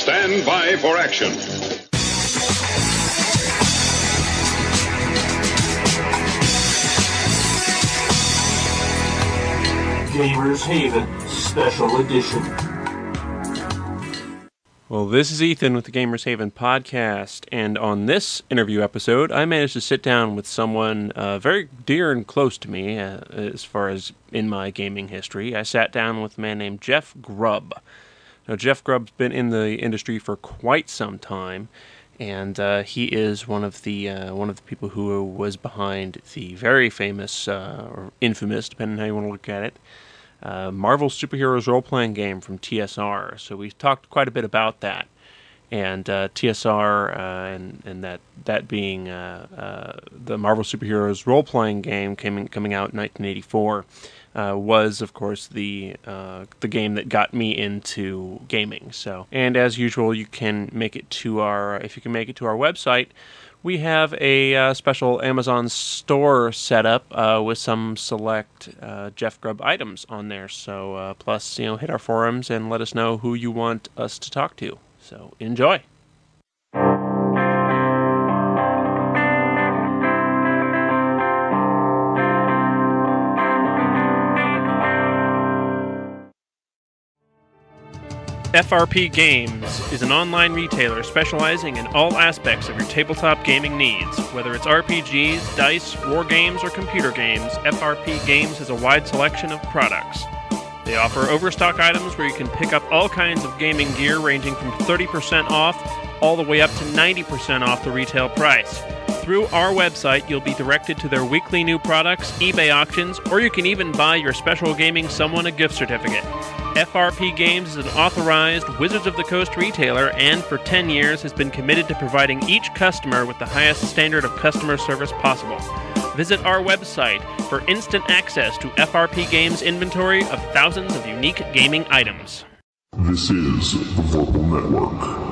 Stand by for action. Gamers Haven Special Edition. Well, this is Ethan with the Gamers Haven podcast, and on this interview episode, I managed to sit down with someone very dear and close to me as far as in my gaming history. I sat down with a man named Jeff Grubb. Now, Jeff Grubb's been in the industry for quite some time, and he is one of the people who was behind the very famous, or infamous, depending on how you want to look at it, Marvel Superheroes role-playing game from TSR. So we talked quite a bit about that, and TSR and that being the Marvel Superheroes role-playing game coming out in 1984 was, of course, the game that got me into gaming. So, and as usual, you can make it to our website. We have a special Amazon store set up with some select Jeff Grubb items on there. So plus, hit our forums and let us know who you want us to talk to. So enjoy. FRP Games is an online retailer specializing in all aspects of your tabletop gaming needs. Whether it's RPGs, dice, war games, or computer games, FRP Games has a wide selection of products. They offer overstock items where you can pick up all kinds of gaming gear ranging from 30% off all the way up to 90% off the retail price. Through our website, you'll be directed to their weekly new products, eBay auctions, or you can even buy your special gaming someone a gift certificate. FRP Games is an authorized Wizards of the Coast retailer and for 10 years has been committed to providing each customer with the highest standard of customer service possible. Visit our website for instant access to FRP Games' inventory of thousands of unique gaming items. This is the Vorpal Network.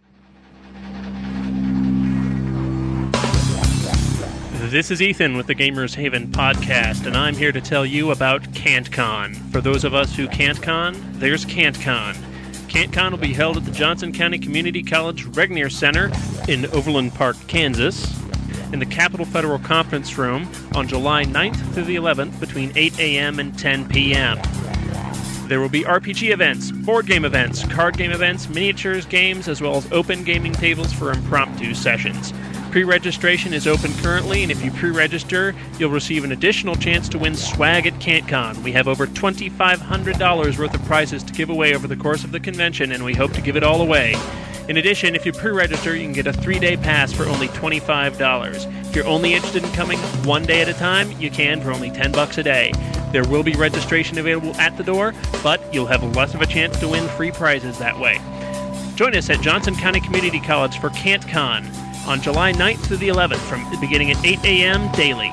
This is Ethan with the Gamers Haven podcast, and I'm here to tell you about CanTCon. For those of us who can't con, there's CanTCon. CanTCon will be held at the Johnson County Community College Regnier Center in Overland Park, Kansas, in the Capitol Federal Conference Room on July 9th through the 11th between 8 a.m. and 10 p.m. There will be RPG events, board game events, card game events, miniatures games, as well as open gaming tables for impromptu sessions. Pre-registration is open currently, and if you pre-register, you'll receive an additional chance to win swag at CanTCon. We have over $2,500 worth of prizes to give away over the course of the convention, and we hope to give it all away. In addition, if you pre-register, you can get a 3-day pass for only $25. If you're only interested in coming one day at a time, you can for only $10 a day. There will be registration available at the door, but you'll have less of a chance to win free prizes that way. Join us at Johnson County Community College for CanTCon on July 9th through the 11th, beginning at 8 a.m. daily.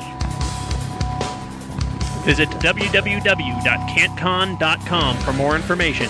Visit www.cantcon.com for more information.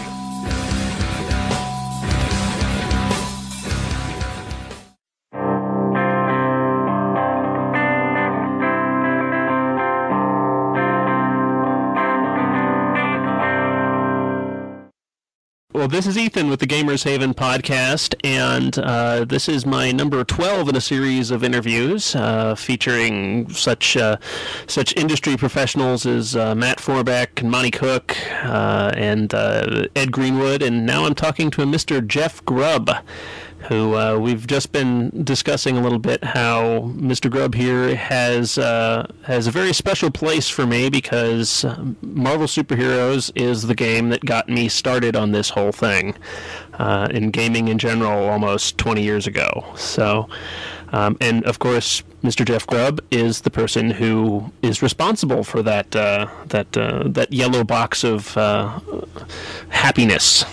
Well, this is Ethan with the Gamers Haven podcast, and this is my number 12 in a series of interviews featuring such industry professionals as Matt Forbeck and Monty Cook and Ed Greenwood, and now I'm talking to a Mr. Jeff Grubb, who we've just been discussing a little bit how Mr. Grubb here has a very special place for me because Marvel Superheroes is the game that got me started on this whole thing in gaming in general almost 20 years ago. So, and of course, Mr. Jeff Grubb is the person who is responsible for that yellow box of happiness.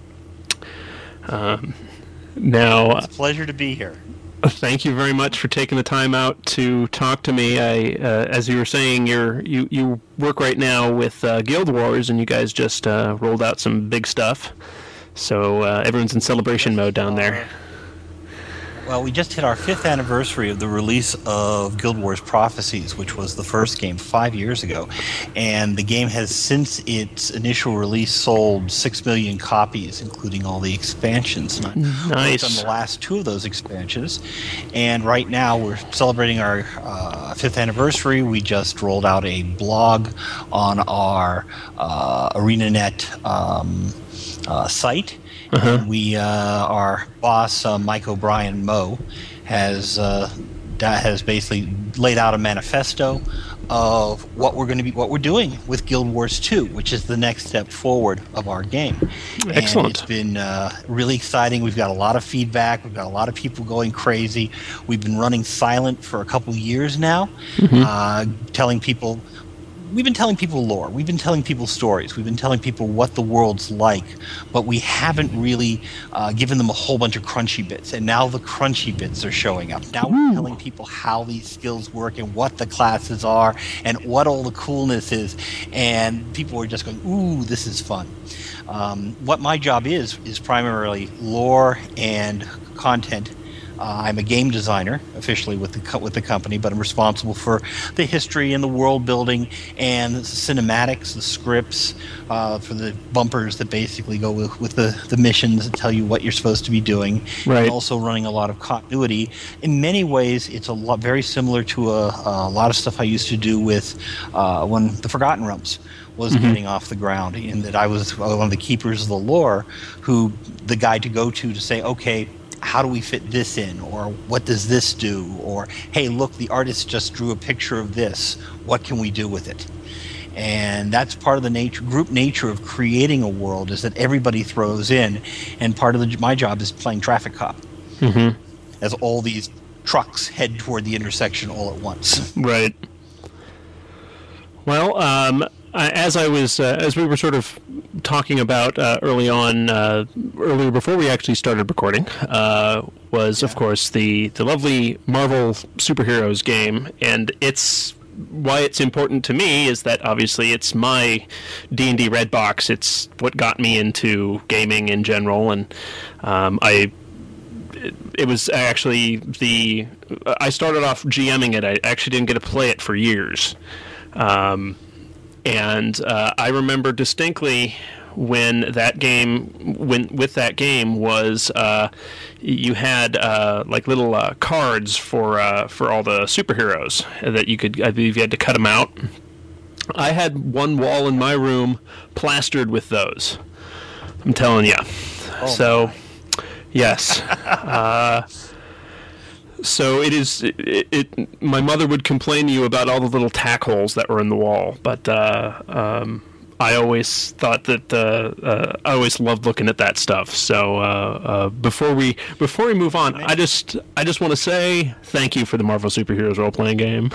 Now, it's a pleasure to be here. Thank you very much for taking the time out to talk to me. As you were saying, you work right now with Guild Wars, and you guys just rolled out some big stuff. So everyone's in celebration mode down there. Well, we just hit our 5th anniversary of the release of Guild Wars Prophecies, which was the first game 5 years ago. And the game has, since its initial release, sold 6 million copies, including all the expansions. And I worked on the last 2 of those expansions. And right now we're celebrating our 5th anniversary. We just rolled out a blog on our ArenaNet site. We, our boss, Mike O'Brien Moe, has basically laid out a manifesto of what we're doing with Guild Wars 2, which is the next step forward of our game. Excellent. And it's been really exciting. We've got a lot of feedback. We've got a lot of people going crazy. We've been running silent for a couple years now, We've been telling people lore. We've been telling people stories. We've been telling people what the world's like, but we haven't really given them a whole bunch of crunchy bits. And now the crunchy bits are showing up. Now we're telling people how these skills work and what the classes are and what all the coolness is. And people are just going, ooh, this is fun. What my job is primarily lore and content. I'm a game designer officially with the company, but I'm responsible for the history and the world building and the cinematics, the scripts, for the bumpers that basically go with the missions that tell you what you're supposed to be doing. Right. And also running a lot of continuity. In many ways, it's very similar to a lot of stuff I used to do with when the Forgotten Realms was getting off the ground, in that I was one of the keepers of the lore, the guy to go to say, okay, how do we fit this in, or what does this do, or hey, look, the artist just drew a picture of this, what can we do with it? And that's part of the group nature of creating a world, is that everybody throws in, and part of my job is playing traffic cop as all these trucks head toward the intersection all at once. Right. Well, as we were sort of talking about earlier before we actually started recording, was of course the lovely Marvel Superheroes game, and why it's important to me is that obviously it's my D&D Red Box. It's what got me into gaming in general, and it was actually I started off GMing it. I actually didn't get to play it for years. And I remember distinctly when with that game was you had like little cards for all the superheroes that you could, I believe you had to cut them out. I had one wall in my room plastered with those. I'm telling you. Oh, so, yes. So it is. My mother would complain to you about all the little tack holes that were in the wall, but I always thought that I always loved looking at that stuff. So before we move on, I just want to say thank you for the Marvel Superheroes role playing game.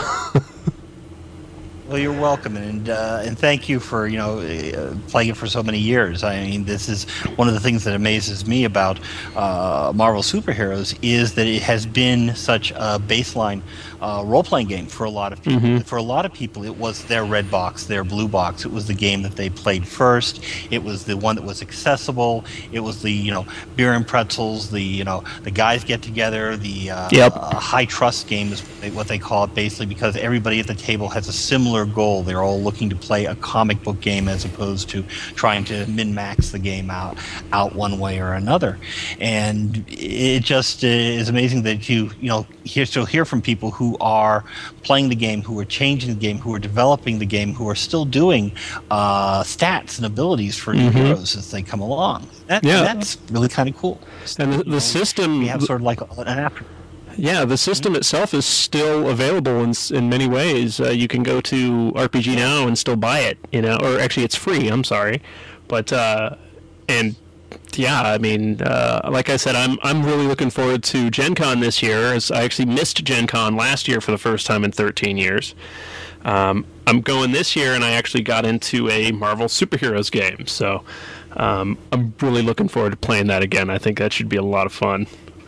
Well, you're welcome, and thank you for playing it for so many years. I mean, this is one of the things that amazes me about Marvel Superheroes, is that it has been such a baseline role-playing game for a lot of people. For a lot of people, it was their red box, their blue box. It was the game that they played first. It was the one that was accessible. It was the beer and pretzels. The guys get together. The high trust game is what they call it, basically, because everybody at the table has a similar goal. They're all looking to play a comic book game as opposed to trying to min-max the game out one way or another. And it just is amazing that you still hear from people who are playing the game, who are changing the game, who are developing the game, who are still doing stats and abilities for new heroes as they come along. That's really kind of cool. And the system, we have sort of like an after. Yeah, the system itself is still available in many ways. You can go to RPG Now and still buy it, or actually it's free, I'm sorry. But, and yeah, I mean, like I said, I'm really looking forward to Gen Con this year, as I actually missed Gen Con last year for the first time in 13 years. I'm going this year, and I actually got into a Marvel Superheroes game, so I'm really looking forward to playing that again. I think that should be a lot of fun.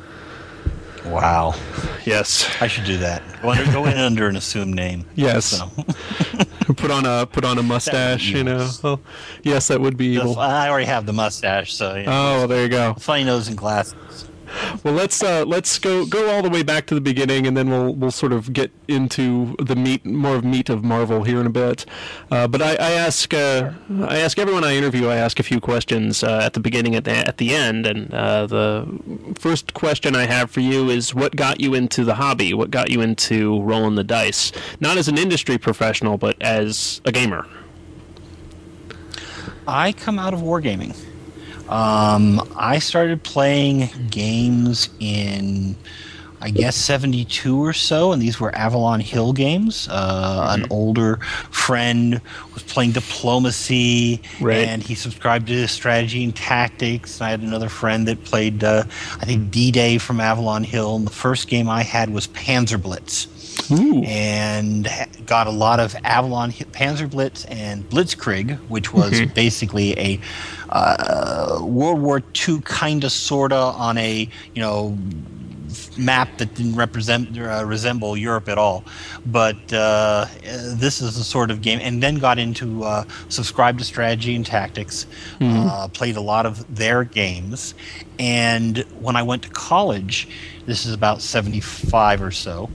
Wow. Yes. I should do that. Go in under an assumed name. Yes. So. put on a mustache, Well, yes, that would be evil. I already have the mustache, so. Oh, there you go. Funny nose and glasses. Well, let's go all the way back to the beginning, and then we'll sort of get into the meat of Marvel here in a bit. But I ask everyone I interview, I ask a few questions at the beginning, at the end, and the first question I have for you is, what got you into the hobby? What got you into rolling the dice? Not as an industry professional, but as a gamer. I come out of wargaming. I started playing games in, I guess, 72 or so, and these were Avalon Hill games. An older friend was playing Diplomacy, right, and he subscribed to Strategy and Tactics. I had another friend that played, I think, D-Day from Avalon Hill, and the first game I had was Panzerblitz. Ooh. And got a lot of Avalon Panzerblitz and Blitzkrieg, which was basically a World War II kind of sorta on a map that didn't resemble Europe at all. But this is the sort of game, and then got into subscribe to Strategy and Tactics, played a lot of their games, and when I went to college, this is about 75 or so,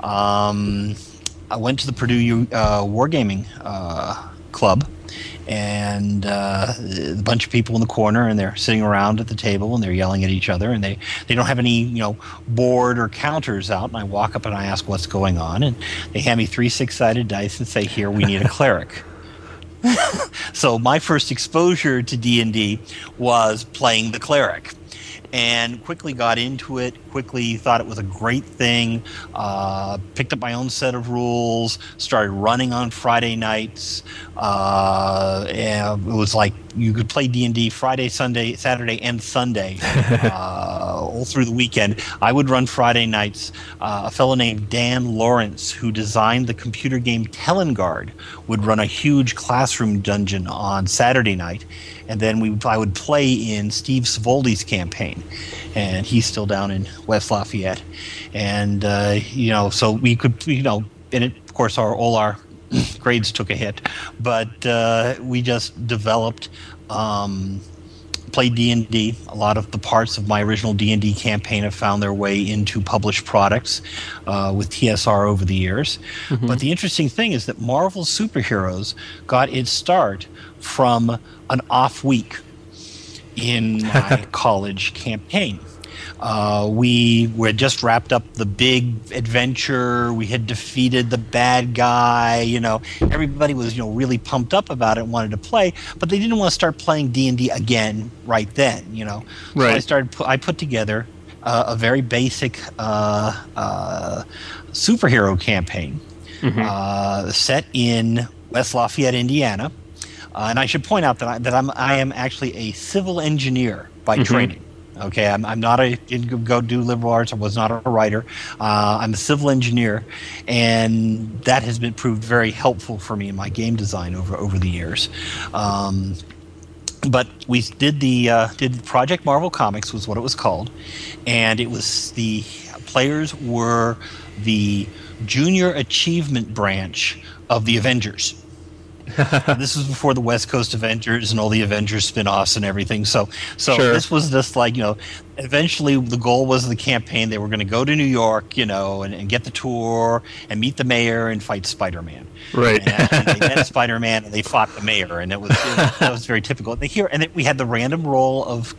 I went to the Purdue Wargaming Club, and a bunch of people in the corner, and they're sitting around at the table, and they're yelling at each other, and they don't have any board or counters out, and I walk up and I ask what's going on, and they hand me 3 6-sided dice and say, here, we need a cleric. So my first exposure to D&D was playing the cleric, and quickly got into it, quickly thought it was a great thing, picked up my own set of rules, started running on Friday nights. And it was like you could play D&D Friday, Sunday, Saturday, and Sunday all through the weekend. I would run Friday nights. A fellow named Dan Lawrence, who designed the computer game Telengard, would run a huge classroom dungeon on Saturday night. And then I would play in Steve Savoldi's campaign, and he's still down in West Lafayette. And so we could, and it, of course, all our grades took a hit, but we just developed, played D&D. A lot of the parts of my original D&D campaign have found their way into published products with TSR over the years. But the interesting thing is that Marvel Superheroes got its start from an off week in my college campaign. We had just wrapped up the big adventure. We had defeated the bad guy. Everybody was really pumped up about it and wanted to play, but they didn't want to start playing D&D again right then. Right. So I put together a very basic superhero campaign set in West Lafayette, Indiana. And I should point out that I am actually a civil engineer by training. Okay, I'm not didn't go do liberal arts. I was not a writer. I'm a civil engineer, and that has been proved very helpful for me in my game design over the years. But we did Project Marvel Comics was what it was called, and it was the players were the junior achievement branch of the Avengers. This was before the West Coast Avengers and all the Avengers spin-offs and everything. So Sure. This was just like, eventually the goal was the campaign. They were going to go to New York, and get the tour and meet the mayor and fight Spider-Man. Right. And they met Spider-Man and they fought the mayor, and that was very typical. And we had the random roll of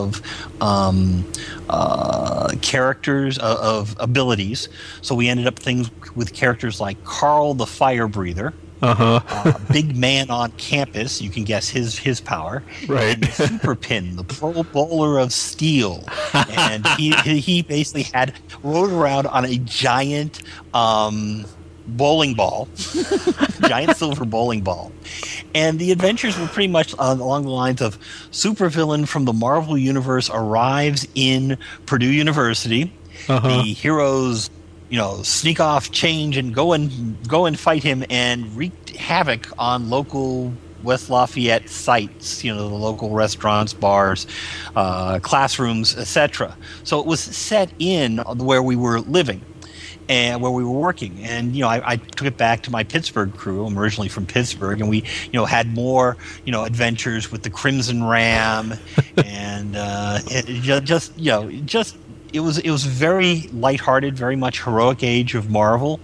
characters of abilities. So we ended up with characters like Carl the Fire Breather. Big man on campus, you can guess his power. Right. And Super Pin, the pro bowler of steel, and he basically rode around on a giant bowling ball, giant silver bowling ball. And the adventures were pretty much along the lines of supervillain from the Marvel Universe arrives in Purdue University. The heroes sneak off, change, and go and fight him and wreak havoc on local West Lafayette sites, the local restaurants, bars, classrooms, etc. So it was set in where we were living and where we were working. And, I took it back to my Pittsburgh crew. I'm originally from Pittsburgh, and we, had more, adventures with the Crimson Ram and just it was very lighthearted, very much heroic age of Marvel.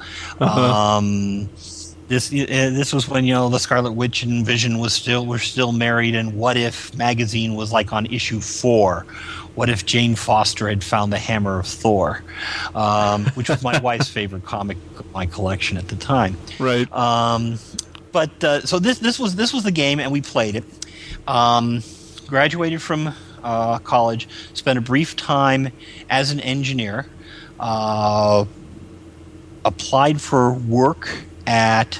This was when the Scarlet Witch and Vision were still married, and What If magazine was like on issue 4. What if Jane Foster had found the hammer of Thor, which was my wife's favorite comic of my collection at the time. Right. So this was the game, and we played it. Graduated from college, spent a brief time as an engineer, applied for work at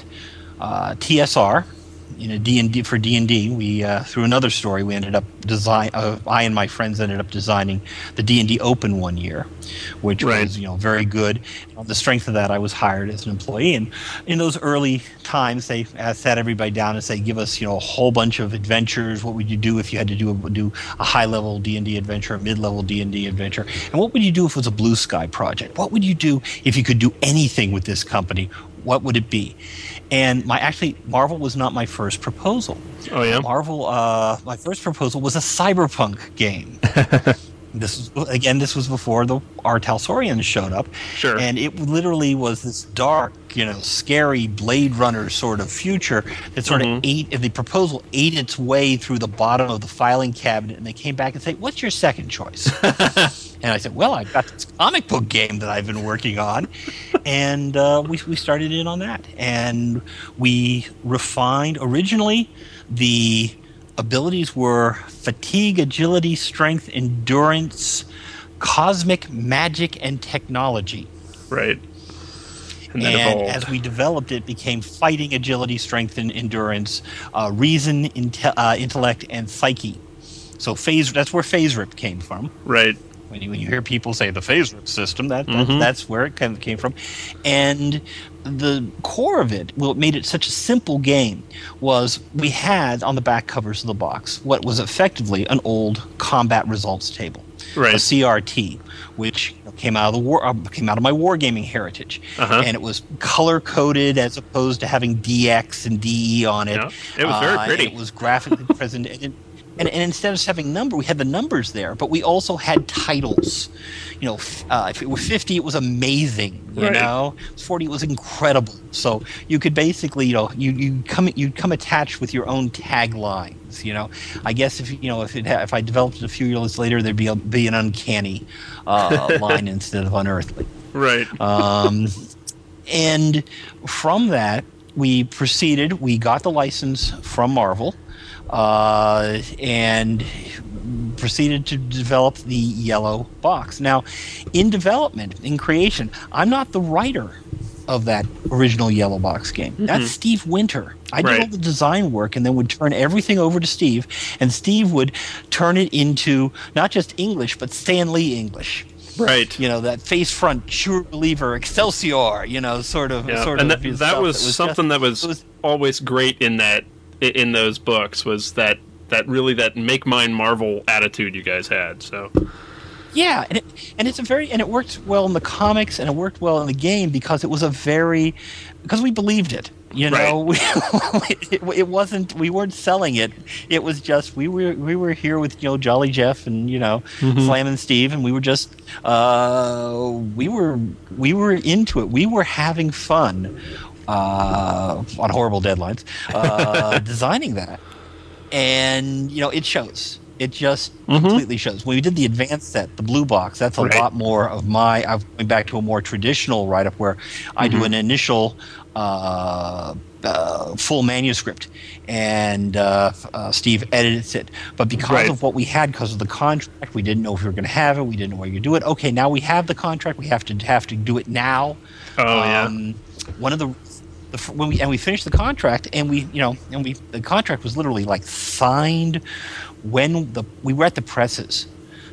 TSR in a D&D for D&D. We through another story, we ended up I and my friends ended up designing the D&D Open one year, which was very good. On the strength of that, I was hired as an employee. And in those early times, they sat everybody down and say, "Give us a whole bunch of adventures. What would you do if you had to do a high level D&D adventure, a mid level D&D adventure, and what would you do if it was a blue sky project? What would you do if you could do anything with this company? What would it be?" And Marvel was not my first proposal. Oh yeah. Marvel, my first proposal was a cyberpunk game. This was before the R. Talsorians showed up. Sure. And it literally was this dark, scary Blade Runner sort of future that sort of the proposal ate its way through the bottom of the filing cabinet, and they came back and said, "What's your second choice?" And I said, "Well, I've got this comic book game that I've been working on." And we started in on that. And we refined. Originally, the abilities were fatigue, agility, strength, endurance, cosmic magic, and technology. Right. And as we developed it, became fighting, agility, strength, and endurance, reason, intellect, and psyche. So that's where Phase Rip came from. Right. When you hear people say the Phase Rip system, that's where it kind of came from. And the core of it, what made it such a simple game, was we had on the back covers of the box what was effectively an old combat results table, right. A CRT, which came out of my wargaming heritage, and it was color coded as opposed to having DX and DE on it. Yeah. It was very pretty. It was graphically present. And instead of having we had the numbers there, but we also had titles. If it were 50, it was amazing. You know, 40, it was incredible. So you could basically, you'd come attached with your own taglines. I guess if I developed it a few years later, there'd be an uncanny line instead of unearthly. Right. And from that, we proceeded. We got the license from Marvel. And proceeded to develop the yellow box. Now, in development, in creation, I'm not the writer of that original yellow box game. That's Steve Winter. I did all the design work and then would turn everything over to Steve, and Steve would turn it into not just English, but Stan Lee English. Right. That face front, sure believer, Excelsior, sort of. And that was something that was always great in those books, was that make mine Marvel attitude you guys had. So yeah, and it worked well in the comics, and it worked well in the game because because we believed it. It wasn't, we weren't selling it. It was just we were here with Jolly Jeff and Slam and Steve, and we were just we were into it. We were having fun on horrible deadlines designing that, and it shows. It just completely shows. When we did the advanced set, the blue box, that's a lot more of I'm going back to a more traditional write-up where I do an initial full manuscript, and Steve edits it. But because of what we had, because of the contract, we didn't know if we were going to have it. We didn't know where you do it. Okay, now we have the contract. We have to do it now. One of when we finished the contract, and the contract was literally like signed when we were at the presses.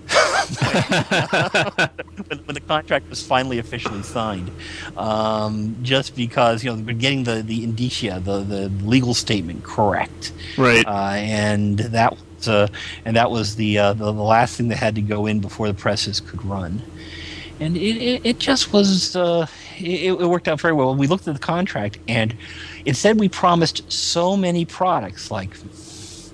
when the contract was finally officially signed, just because we're getting the indicia, the legal statement correct, right? And that was the last thing that had to go in before the presses could run, and it just was it worked out very well. We looked at the contract, and it said we promised so many products, like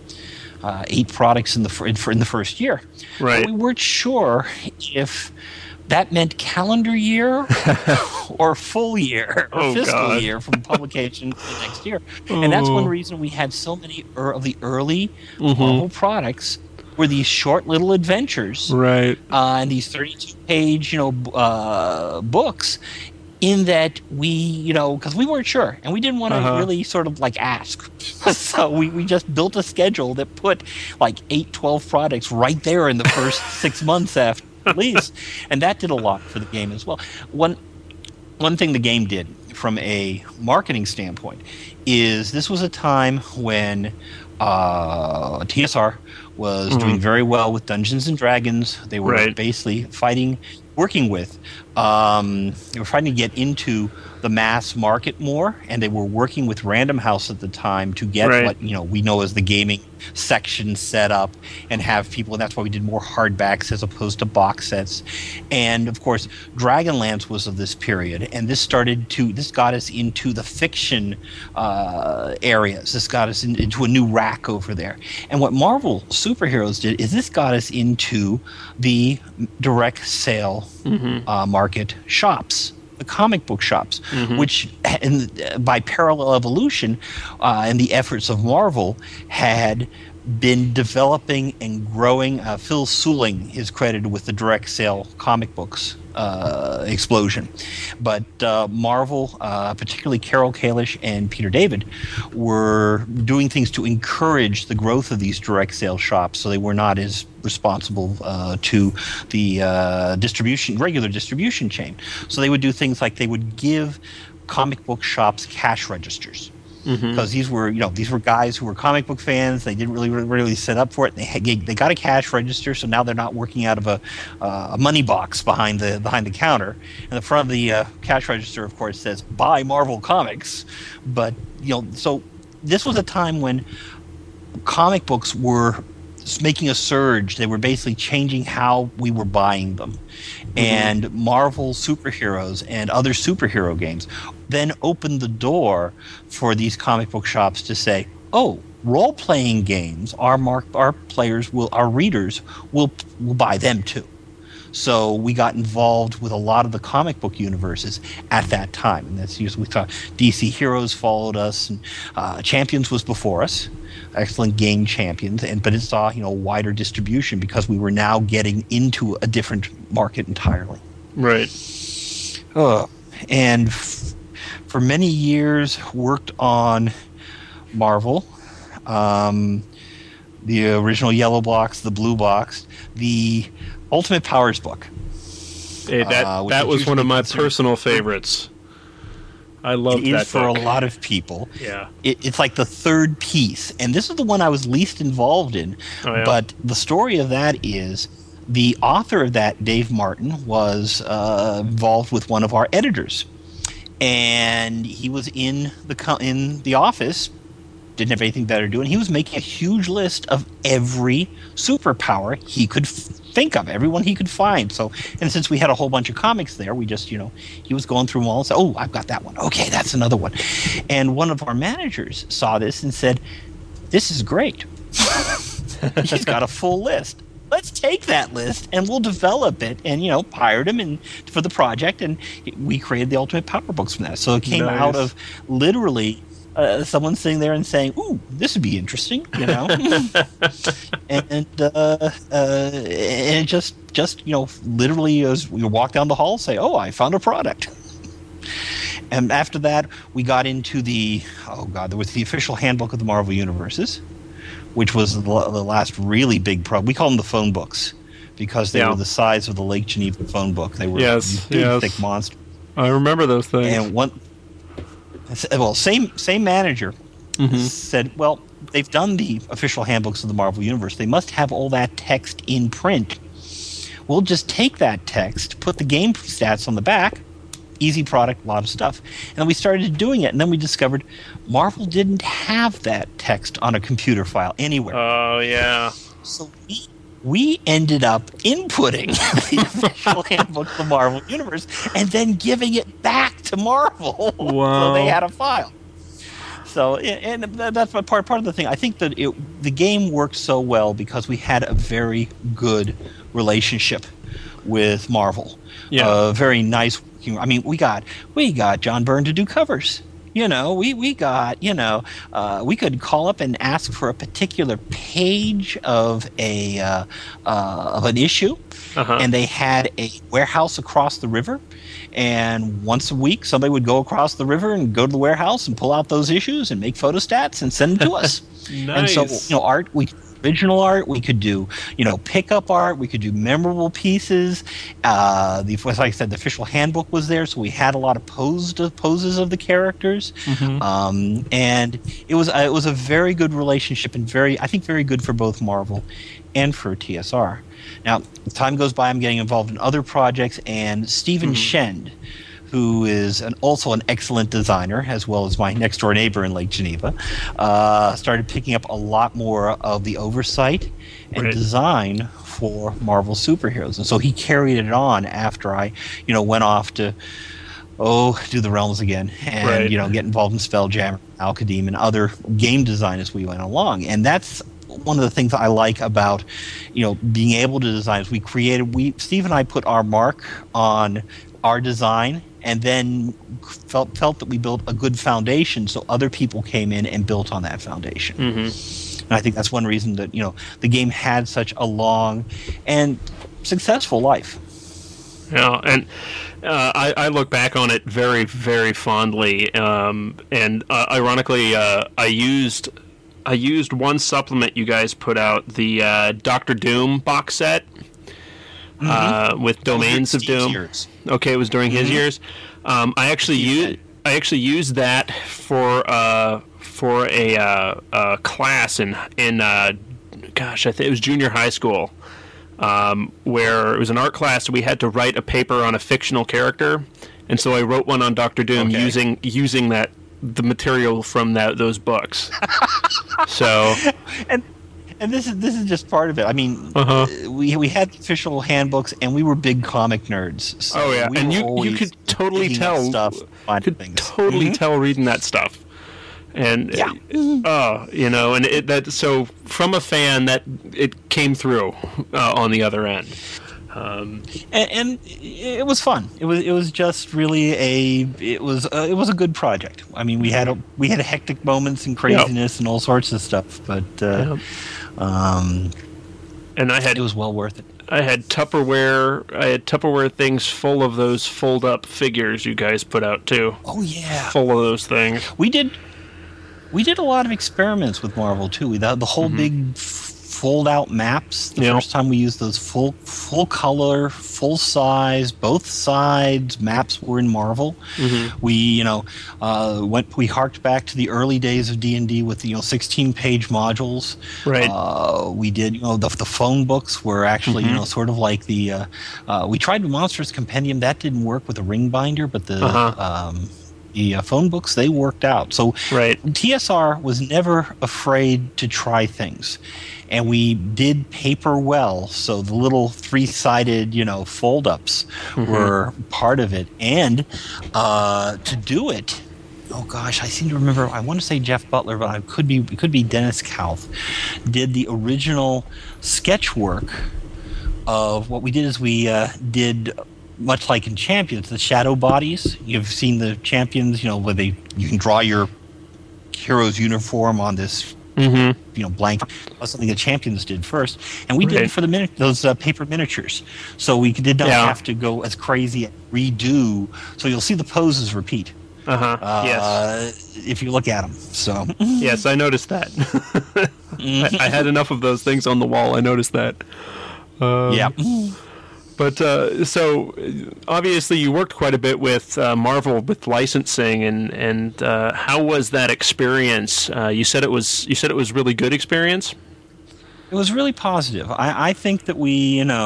8 products in the first year. Right. But we weren't sure if that meant calendar year or full year or fiscal God. year from publication to the next year. And that's one reason we had so many of the early Marvel products were these short little adventures, Right. And these 32-page, books. In that we, because we weren't sure, and we didn't want to really sort of like ask. So we just built a schedule that put like 8-12 products right there in the first 6 months after release. And that did a lot for the game as well. One thing the game did from a marketing standpoint is this was a time when TSR was doing very well with Dungeons and Dragons. They were basically working with. They were trying to get into the mass market more, and they were working with Random House at the time to get what we know as the gaming section set up and have people. And that's why we did more hardbacks as opposed to box sets. And of course, Dragonlance was of this period, and this got us into the fiction areas. This got us into a new rack over there. And what Marvel Superheroes did is this got us into the direct sale market shops, the comic book shops, which by parallel evolution and the efforts of Marvel had been developing and growing. Phil Suling is credited with the direct sale comic books explosion. But Marvel, particularly Carol Kalish and Peter David, were doing things to encourage the growth of these direct sale shops, so they were not as responsible to the regular distribution chain. So they would do things like they would give comic book shops cash registers. Because these were guys who were comic book fans. They didn't really set up for it. They got a cash register, so now they're not working out of a money box behind the counter. And the front of the cash register, of course, says "Buy Marvel Comics." But so this was a time when comic books were making a surge. They were basically changing how we were buying them. And Marvel Superheroes and other superhero games then opened the door for these comic book shops to say, oh, role-playing games, our readers will buy them too. So we got involved with a lot of the comic book universes at that time. And that's usually, we thought DC Heroes followed us, and Champions was before us. Excellent game Champions, but it saw wider distribution because we were now getting into a different market entirely. Right. And for many years worked on Marvel, the original yellow box, the blue box, the Ultimate Powers book. Hey, that was one of my personal favorites. I love that book. It is for a lot of people. Yeah. It's like the third piece. And this is the one I was least involved in. Oh, yeah. But the story of that is the author of that, Dave Martin, was involved with one of our editors. And he was in the office, didn't have anything better to do, and he was making a huge list of every superpower he could think of, everyone he could find. So, and since we had a whole bunch of comics there, we just, he was going through them all and said, oh, I've got that one. Okay, that's another one. And one of our managers saw this and said, this is great. He's got a full list. Let's take that list and we'll develop it, and hired him for the project, and we created the Ultimate Power books from that. So it came out of literally someone sitting there and saying, "Ooh, this would be interesting," and it just literally as we walk down the hall, say, "Oh, I found a product." And after that, we got into there was the official handbook of the Marvel Universes, which was the last really big problem. We call them the phone books because they were the size of the Lake Geneva phone book. They were big, thick monsters. I remember those things. And same manager said, well, they've done the official handbooks of the Marvel Universe. They must have all that text in print. We'll just take that text, put the game stats on the back. Easy product, a lot of stuff. And then we started doing it, and then we discovered Marvel didn't have that text on a computer file anywhere. Oh, yeah. So we ended up inputting the official handbook of the Marvel Universe and then giving it back to Marvel. Wow. So they had a file. So, and that's part of the thing. I think that the game worked so well because we had a very good relationship with Marvel. Yeah. Very nice. I mean, we got John Byrne to do covers. You know, we got, you know, we could call up and ask for a particular page of an issue, and they had a warehouse across the river. And once a week, somebody would go across the river and go to the warehouse and pull out those issues and make photostats and send them to us. Nice. And so, you know, original art, we could do, you know, pickup art, we could do memorable pieces. Like I said, the official handbook was there, so we had a lot of poses of the characters. And it was a very good relationship and I think very good for both Marvel and for TSR. Now, as time goes by, I'm getting involved in other projects, and Stephen Shend, who is also an excellent designer, as well as my next-door neighbor in Lake Geneva, started picking up a lot more of the oversight and design for Marvel superheroes. And so he carried it on after I, you know, went off to, do the Realms again and, you know, get involved in Spelljammer, Al-Qadim, and other game design as we went along. And that's one of the things I like about, you know, being able to design is Steve and I put our mark on our design, and then felt that we built a good foundation, so other people came in and built on that foundation. And I think that's one reason that, you know, the game had such a long and successful life. Yeah, and I look back on it very, very fondly. And ironically, I used one supplement you guys put out, the Doctor Doom box set. With Domains of Doom. Years. Okay, it was during his years. I actually used that for a class in gosh, I think it was junior high school, where it was an art class. We had to write a paper on a fictional character, and so I wrote one on Doctor Doom using the material from those books. So. And this is just part of it. I mean, we had official handbooks, and we were big comic nerds. So and you could totally tell tell reading that stuff, and you know, and so from a fan that it came through on the other end. And it was fun. It was just really it was a good project. I mean, we had hectic moments and craziness and all sorts of stuff, but and it was well worth it. I had Tupperware things full of those fold up figures you guys put out too. Oh yeah, full of those things. We did a lot of experiments with Marvel too. We the whole big fold out maps. The first time we used those full color, full size, both sides maps were in Marvel. We we harked back to the early days of D&D with 16-page modules. We did the phone books were actually sort of like the we tried the Monsters Compendium. That didn't work with the ring binder, but the phone books, they worked out. So TSR was never afraid to try things. And we did paper well, so the little 3-sided, fold-ups were part of it. And to do it, oh gosh, I seem to remember, I want to say Jeff Butler, but it could be Dennis Kauth, did the original sketch work of what we did is we did, much like in Champions, the shadow bodies. You've seen the Champions, where you can draw your hero's uniform on this blank. That's something the Champions did first, and we did it for those paper miniatures. So we did not have to go as crazy and redo. So you'll see the poses repeat. If you look at them. So yes, I noticed that. I had enough of those things on the wall. I noticed that. But so obviously you worked quite a bit with Marvel with licensing, and how was that experience? You said it was really good experience. It was really positive. I think that we, it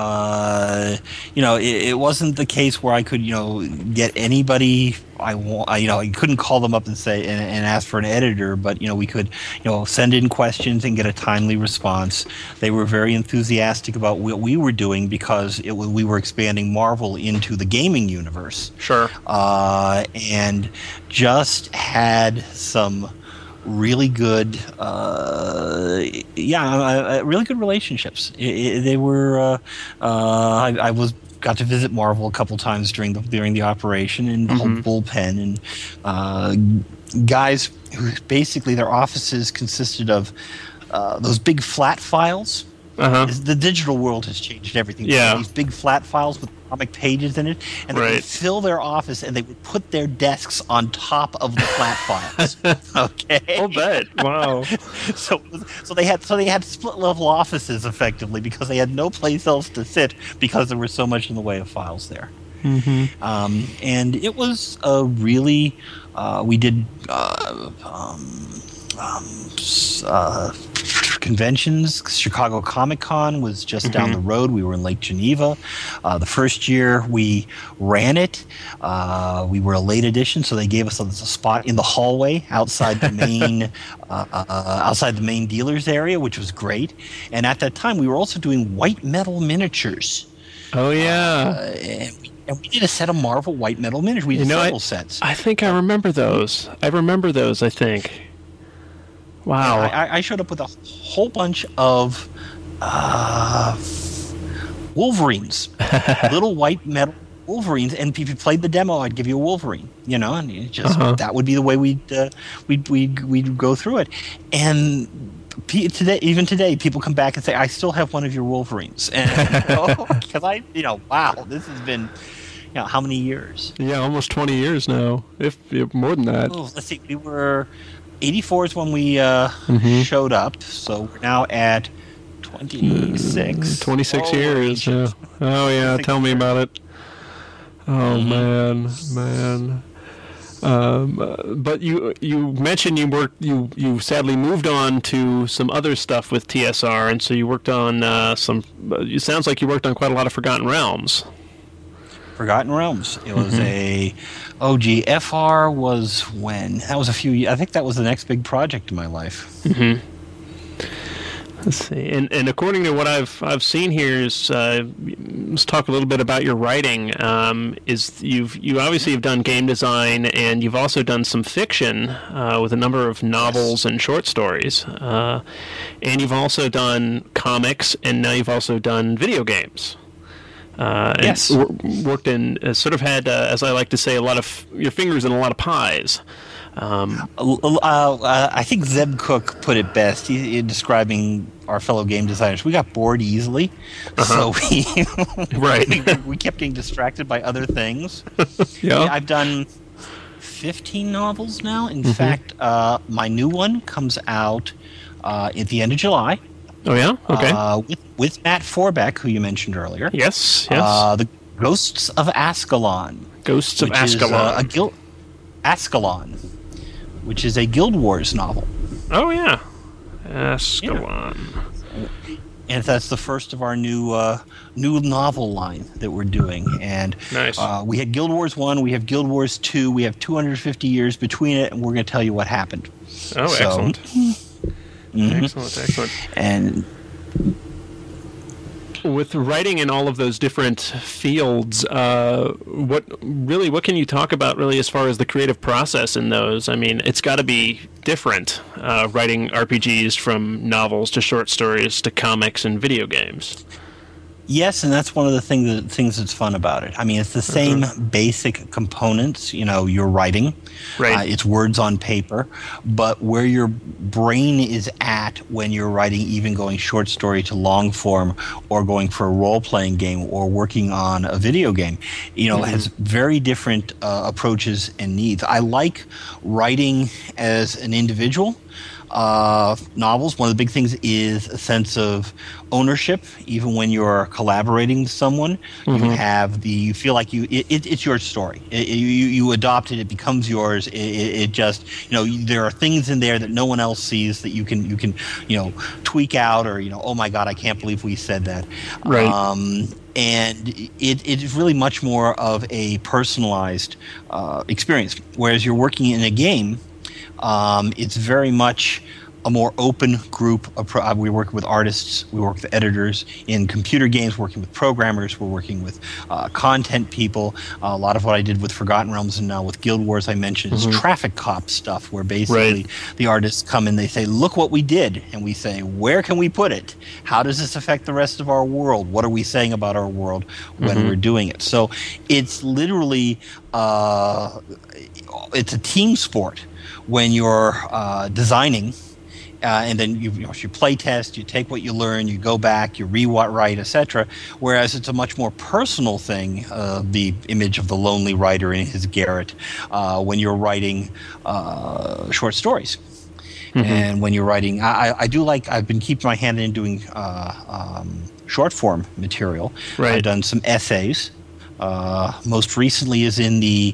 wasn't the case where I could, get anybody I couldn't call them up and say and ask for an editor, but we could, send in questions and get a timely response. They were very enthusiastic about what we were doing because we were expanding Marvel into the gaming universe. Sure. And just had some really good, really good relationships. They were. I got to visit Marvel a couple times during the operation, and the whole bullpen, and guys who basically their offices consisted of those big flat files. The digital world has changed everything. Yeah. These big flat files with comic pages in it, and they would fill their office, and they would put their desks on top of the flat files. Okay, I'll bet. Wow. so they had split level offices effectively because they had no place else to sit because there was so much in the way of files there. And it was a really we did conventions. Chicago Comic Con was just down the road. We were in Lake Geneva. The first year we ran it, we were a late edition, so they gave us a spot in the hallway outside the main dealers area, which was great. And at that time, we were also doing white metal miniatures. Oh yeah. And we did a set of Marvel white metal miniatures. We did several sets. I think I remember those. I think. Wow. I showed up with a whole bunch of Wolverines, little white metal Wolverines, and if you played the demo, I'd give you a Wolverine, and it just that would be the way we'd go through it. And even today, people come back and say, "I still have one of your Wolverines," and because wow, this has been. How many years? Yeah, almost 20 years now, if more than that. Oh, let's see, we were 84 is when we showed up, so we're now at 26. 26 years, yeah. Oh, yeah, tell me about it. Oh, man. But you mentioned you sadly moved on to some other stuff with TSR, and so you worked on it sounds like you worked on quite a lot of Forgotten Realms. Forgotten Realms. It was FR was when? That was a few years. I think that was the next big project in my life. Let's see. And according to what I've seen here is let's talk a little bit about your writing. Is you obviously have done game design, and you've also done some fiction with a number of novels and short stories, and you've also done comics, and now you've also done video games. Yes. Worked in, sort of had, as I like to say, a lot of your fingers in a lot of pies. I think Zeb Cook put it best in describing our fellow game designers. We got bored easily, so we kept getting distracted by other things. Yeah. I've done 15 novels now. In fact, my new one comes out at the end of July. Oh, yeah? Okay. With Matt Forbeck, who you mentioned earlier. Yes. The Ghosts of Ascalon. Ascalon, which is a Guild Wars novel. Oh, yeah. Ascalon. Yeah. And that's the first of our new novel line that we're doing. And nice. We had Guild Wars 1, we have Guild Wars 2, we have 250 years between it, and we're going to tell you what happened. Oh, excellent. Excellent. And with writing in all of those different fields, what can you talk about really as far as the creative process in those? I mean, it's got to be different writing RPGs from novels to short stories to comics and video games. Yes, and that's one of the things that's fun about it. I mean, it's the same basic components. You're writing. Right. It's words on paper. But where your brain is at when you're writing, even going short story to long form or going for a role-playing game or working on a video game, has very different approaches and needs. I like writing as an individual. Novels, one of the big things is a sense of ownership. Even when you're collaborating with someone, you feel like it's your story. You adopt it, it becomes yours. It just, there are things in there that no one else sees that you can tweak out, or oh my God, I can't believe we said that. Right. And it is really much more of a personalized experience. Whereas you're working in a game, it's very much a more open group. We work with artists, we work with editors in computer games, working with programmers, we're working with content people. A lot of what I did with Forgotten Realms and now with Guild Wars I mentioned is traffic cop stuff, where basically the artists come and they say, look what we did, and we say, where can we put it? How does this affect the rest of our world? What are we saying about our world when we're doing it? So it's literally it's a team sport when you're designing, and then you play test, you take what you learn, you go back, you rewrite, etc. Whereas it's a much more personal thing, the image of the lonely writer in his garret, when you're writing short stories. And when you're writing, I've been keeping my hand in doing short form material. Right. I've done some essays. Most recently is in the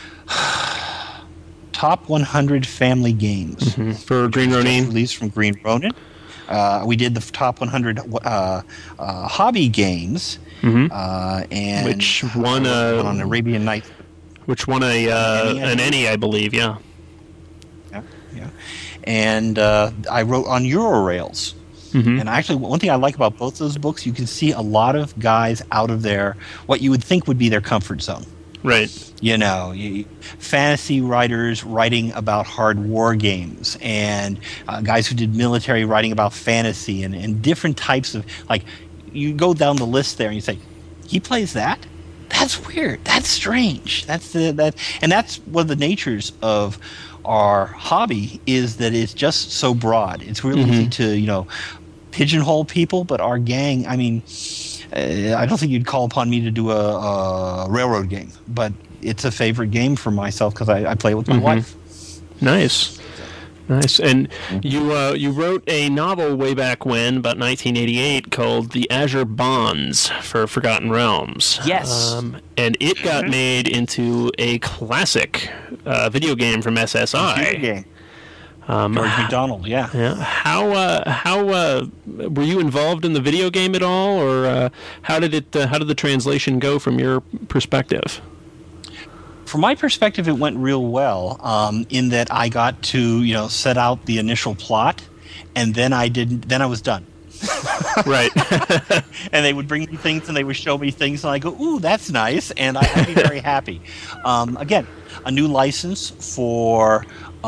top 100 family games For Green Ronin. Released from Green Ronin. We did the top 100 hobby games, and Which won on Arabian Nights. Which won an Emmy, I believe. Yeah. Yeah. And I wrote on Eurorails. And actually, one thing I like about both those books, you can see a lot of guys out of their, what you would think would be their comfort zone. Right. Fantasy writers writing about hard war games, and guys who did military writing about fantasy, and different types of, like, you go down the list there and you say, he plays that? That's weird. That's strange. And that's one of the natures of our hobby, is that it's just so broad. It's really easy to, pigeonhole people, but our gang, I mean, I don't think you'd call upon me to do a railroad game, but it's a favorite game for myself because I play it with my wife. Nice. And you wrote a novel way back when, about 1988, called The Azure Bonds for Forgotten Realms. Yes. And it got made into a classic video game from SSI. Computer game. George McDonald, yeah. How were you involved in the video game at all, or how did the translation go from your perspective? From my perspective, it went real well. In that I got to set out the initial plot, and then I was done. Right. And they would bring me things, and they would show me things, and I go, "Ooh, that's nice," and I'd be very happy. Again, a new license for.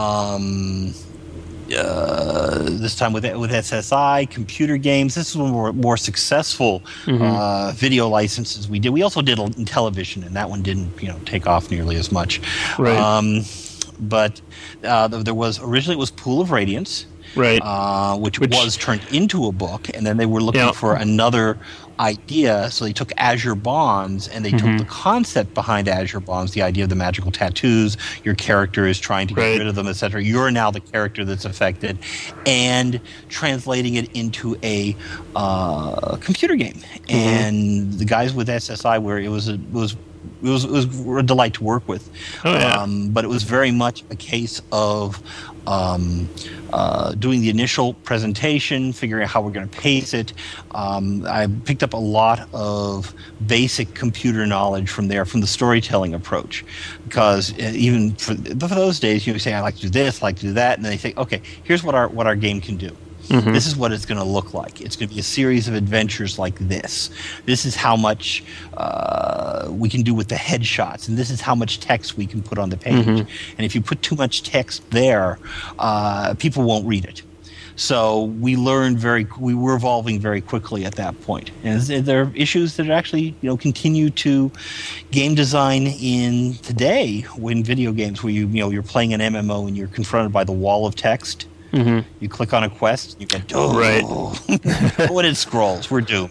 This time with SSI, computer games. This is one of the more successful video licenses we did. We also did in television, and that one didn't take off nearly as much. Right. But there was originally, it was Pool of Radiance, right? Which was turned into a book, and then they were looking for another idea, so they took Azure Bonds and they took the concept behind Azure Bonds, the idea of the magical tattoos, your character is trying to get rid of them, etc. You're now the character that's affected, and translating it into a computer game. And the guys with SSI, where it was a delight to work with. But it was very much a case of doing the initial presentation, figuring out how we're going to pace it. I picked up a lot of basic computer knowledge from the storytelling approach, because even for those days, you say, I like to do this, I like to do that, and then they think, okay, here's what our game can do. This is what it's going to look like. It's going to be a series of adventures like this. This is how much we can do with the headshots, and this is how much text we can put on the page. And if you put too much text there, people won't read it. So we were evolving very quickly at that point. And there are issues that actually continue to game design in today when video games, where you're playing an MMO and you're confronted by the wall of text. You click on a quest, you get when it scrolls, we're doomed,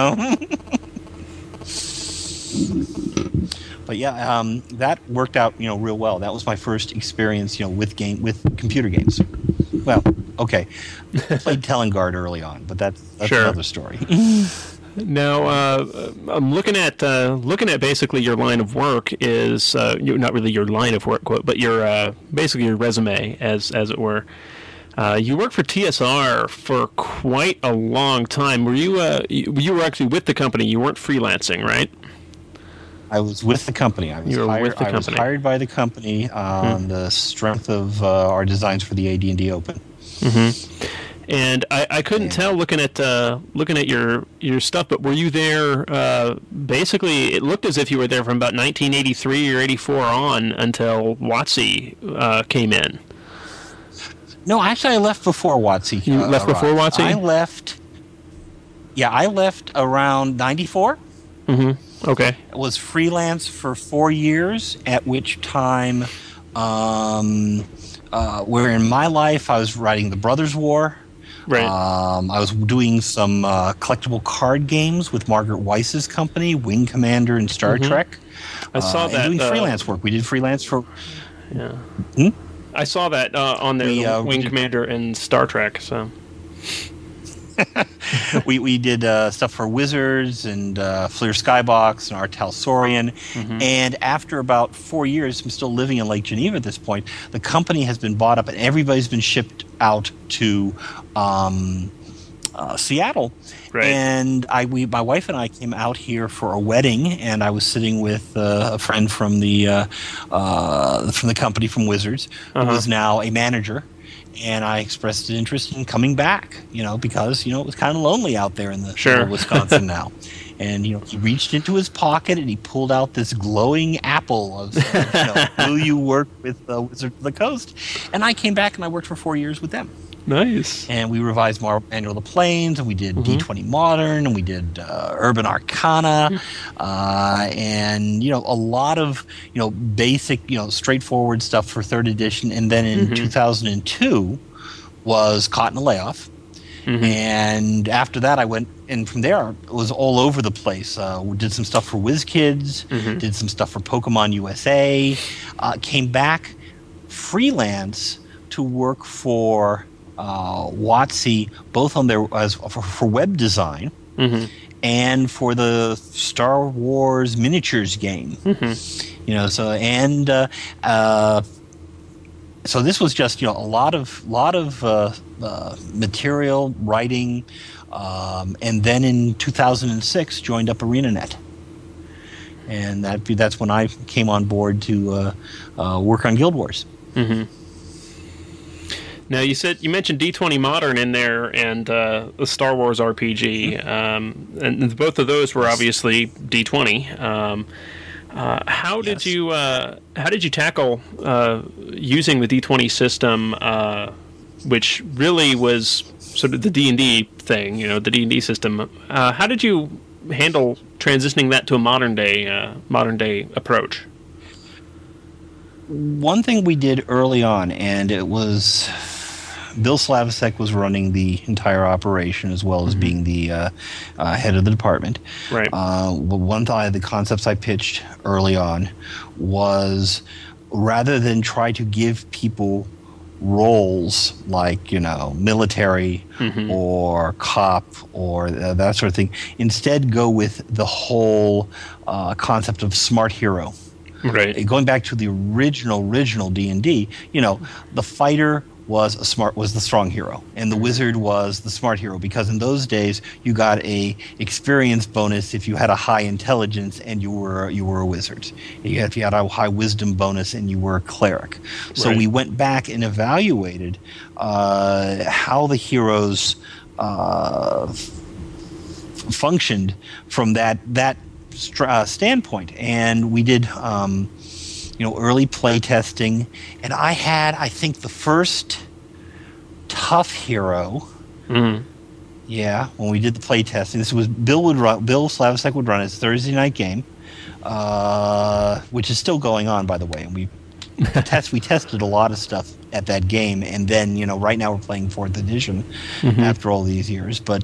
But yeah, that worked out real well. That was my first experience with computer games. Well, okay, I played Telengard early on, but that's another story. Now, I'm looking at basically your line of work is not really your line of work, but your basically your resume, as it were. You worked for TSR for quite a long time. Were you were actually with the company? You weren't freelancing, right? I was with the company. I was hired by the company on the strength of our designs for the AD&D Open. And I couldn't tell looking at your stuff, but were you there? Basically, it looked as if you were there from about 1983 or 84 on until WotC came in. No, actually, I left before WotC. You left before WotC? I left. Yeah, I left around 94. Okay. I was freelance for 4 years, at which time, where in my life I was writing The Brothers War. Right. I was doing some collectible card games with Margaret Weiss's company, Wing Commander and Star Trek. I saw that. And doing freelance work. We did freelance for... Yeah. I saw that on there, Wing Commander and Star Trek, so... we did stuff for Wizards and Fleer Skybox and Artel Saurian. And after about 4 years, I'm still living in Lake Geneva at this point, the company has been bought up and everybody's been shipped out to Seattle. Right. And my wife and I came out here for a wedding, and I was sitting with a friend from the company from Wizards, who is now a manager. And I expressed an interest in coming back, because, it was kind of lonely out there in the middle of Wisconsin now. And, he reached into his pocket and he pulled out this glowing apple of, will you work with Wizards of the Coast? And I came back and I worked for 4 years with them. Nice. And we revised Manual of the Planes, and we did D20 Modern, and we did Urban Arcana, and a lot of basic straightforward stuff for 3rd edition. And then in 2002 was Caught in a Layoff, and after that I went, and from there it was all over the place. We did some stuff for WizKids, did some stuff for Pokemon USA, came back freelance to work for WotC, both on their for web design and for the Star Wars miniatures game. So this was just a lot of material writing, and then in 2006 joined up ArenaNet, and that's when I came on board to work on Guild Wars. Now, you mentioned D20 Modern in there and the Star Wars RPG, and both of those were obviously D20. How did you tackle using the D20 system, which really was sort of the D&D thing, the D&D system? How did you handle transitioning that to a modern day approach? One thing we did early on, and it was Bill Slavicsek was running the entire operation as well as being the head of the department. Right. One of the concepts I pitched early on was, rather than try to give people roles like military or cop or that sort of thing, instead go with the whole concept of smart hero. Right. Going back to the original D&D, the fighter was the strong hero, and the wizard was the smart hero, because in those days you got a experience bonus if you had a high intelligence and you were a wizard. If you had a high wisdom bonus and you were a cleric. So we went back and evaluated how the heroes functioned from that standpoint, and we did early play testing, and I think the first tough hero. Yeah, when we did the play testing, this was Bill Slavicsek would run his Thursday night game, which is still going on, by the way. And we tested a lot of stuff at that game, and then right now we're playing 4th edition after all these years. But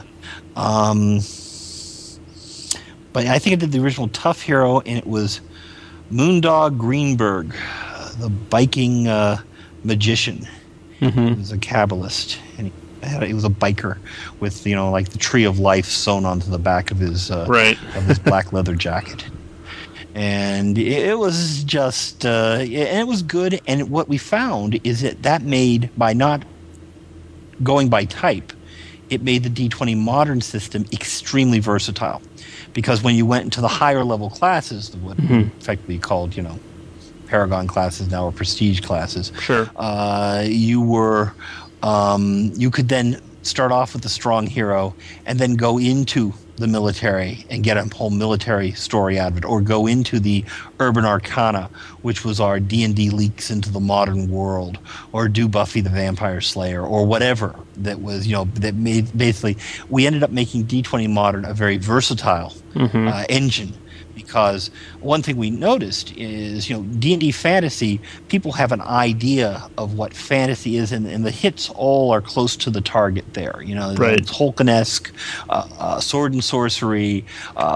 I think I did the original tough hero, and it was Moondog Greenberg, the biking magician. He was a Kabbalist, and he was a biker with like the tree of life sewn onto the back of his black leather jacket. And it was just it was good. And what we found is that made, by not going by type, it made the D20 Modern system extremely versatile. Because when you went into the higher level classes, what effectively called, Paragon classes now, or prestige classes, sure, you were you could then start off with a strong hero and then go into the military and get a whole military story out of it, or go into the urban arcana, which was our D&D leaks into the modern world, or do Buffy the Vampire Slayer, or whatever that was, that made, basically, we ended up making D20 Modern a very versatile engine. Because one thing we noticed is, D&D fantasy, people have an idea of what fantasy is, and the hits all are close to the target there. Right. It's Tolkien-esque, sword and sorcery,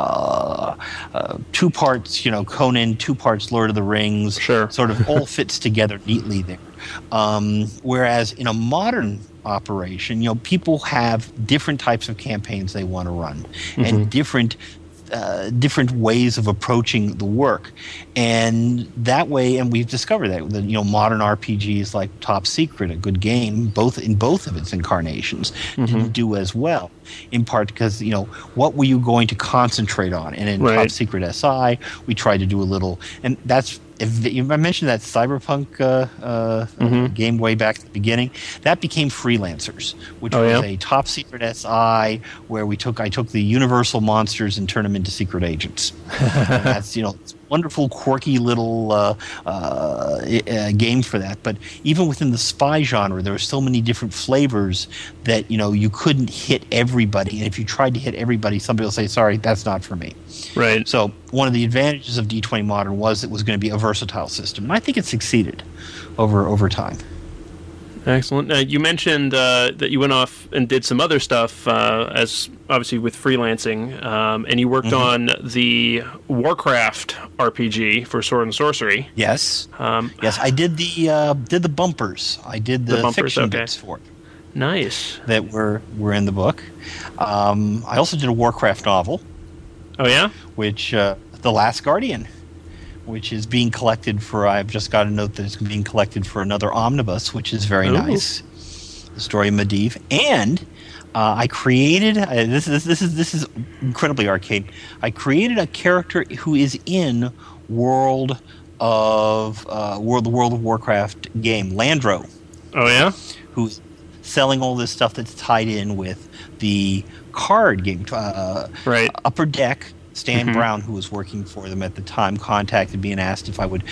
2 parts, Conan, 2 parts Lord of the Rings. Sure. Sort of all fits together neatly there. Whereas in a modern operation, people have different types of campaigns they want to run, and different ways of approaching the work, and that way, and we've discovered that modern RPGs like Top Secret, a good game, in both of its incarnations, didn't do as well. In part because what were you going to concentrate on? And in Top Secret SI, we tried to do a little, and that's. I mentioned that Cyberpunk game way back at the beginning. That became Freelancers, which was a Top Secret SI where I took the Universal monsters and turned them into secret agents. And that's it's wonderful, quirky little game for that. But even within the spy genre, there were so many different flavors that you couldn't hit everybody. And if you tried to hit everybody, somebody will say, "Sorry, that's not for me." Right. So one of the advantages of D20 Modern was it was going to be a versatile system, and I think it succeeded over time. Excellent. You mentioned that you went off and did some other stuff, as obviously with freelancing, and you worked on the Warcraft RPG for Sword and Sorcery. Yes. Yes, I did the bumpers. I did the bumpers, fiction bits for it. Nice. That were in the book. I also did a Warcraft novel. Oh yeah? Which The Last Guardian, which is being collected for. I've just got a note that it's being collected for another omnibus, which is very nice. The story of Medivh, and I created. This is incredibly arcade. I created a character who is in World of Warcraft game, Landro. Oh yeah, who's selling all this stuff that's tied in with the card game. Upper Deck. Stan Brown, who was working for them at the time, contacted me and asked if I would,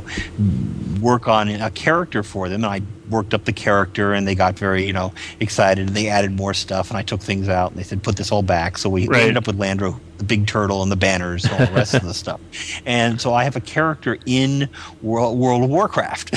work on a character for them. And I worked up the character, and they got very, excited. And they added more stuff, and I took things out. And they said, "Put this all back." So we ended up with Landro, the big turtle, and the banners, and all the rest of the stuff. And so I have a character in World of Warcraft.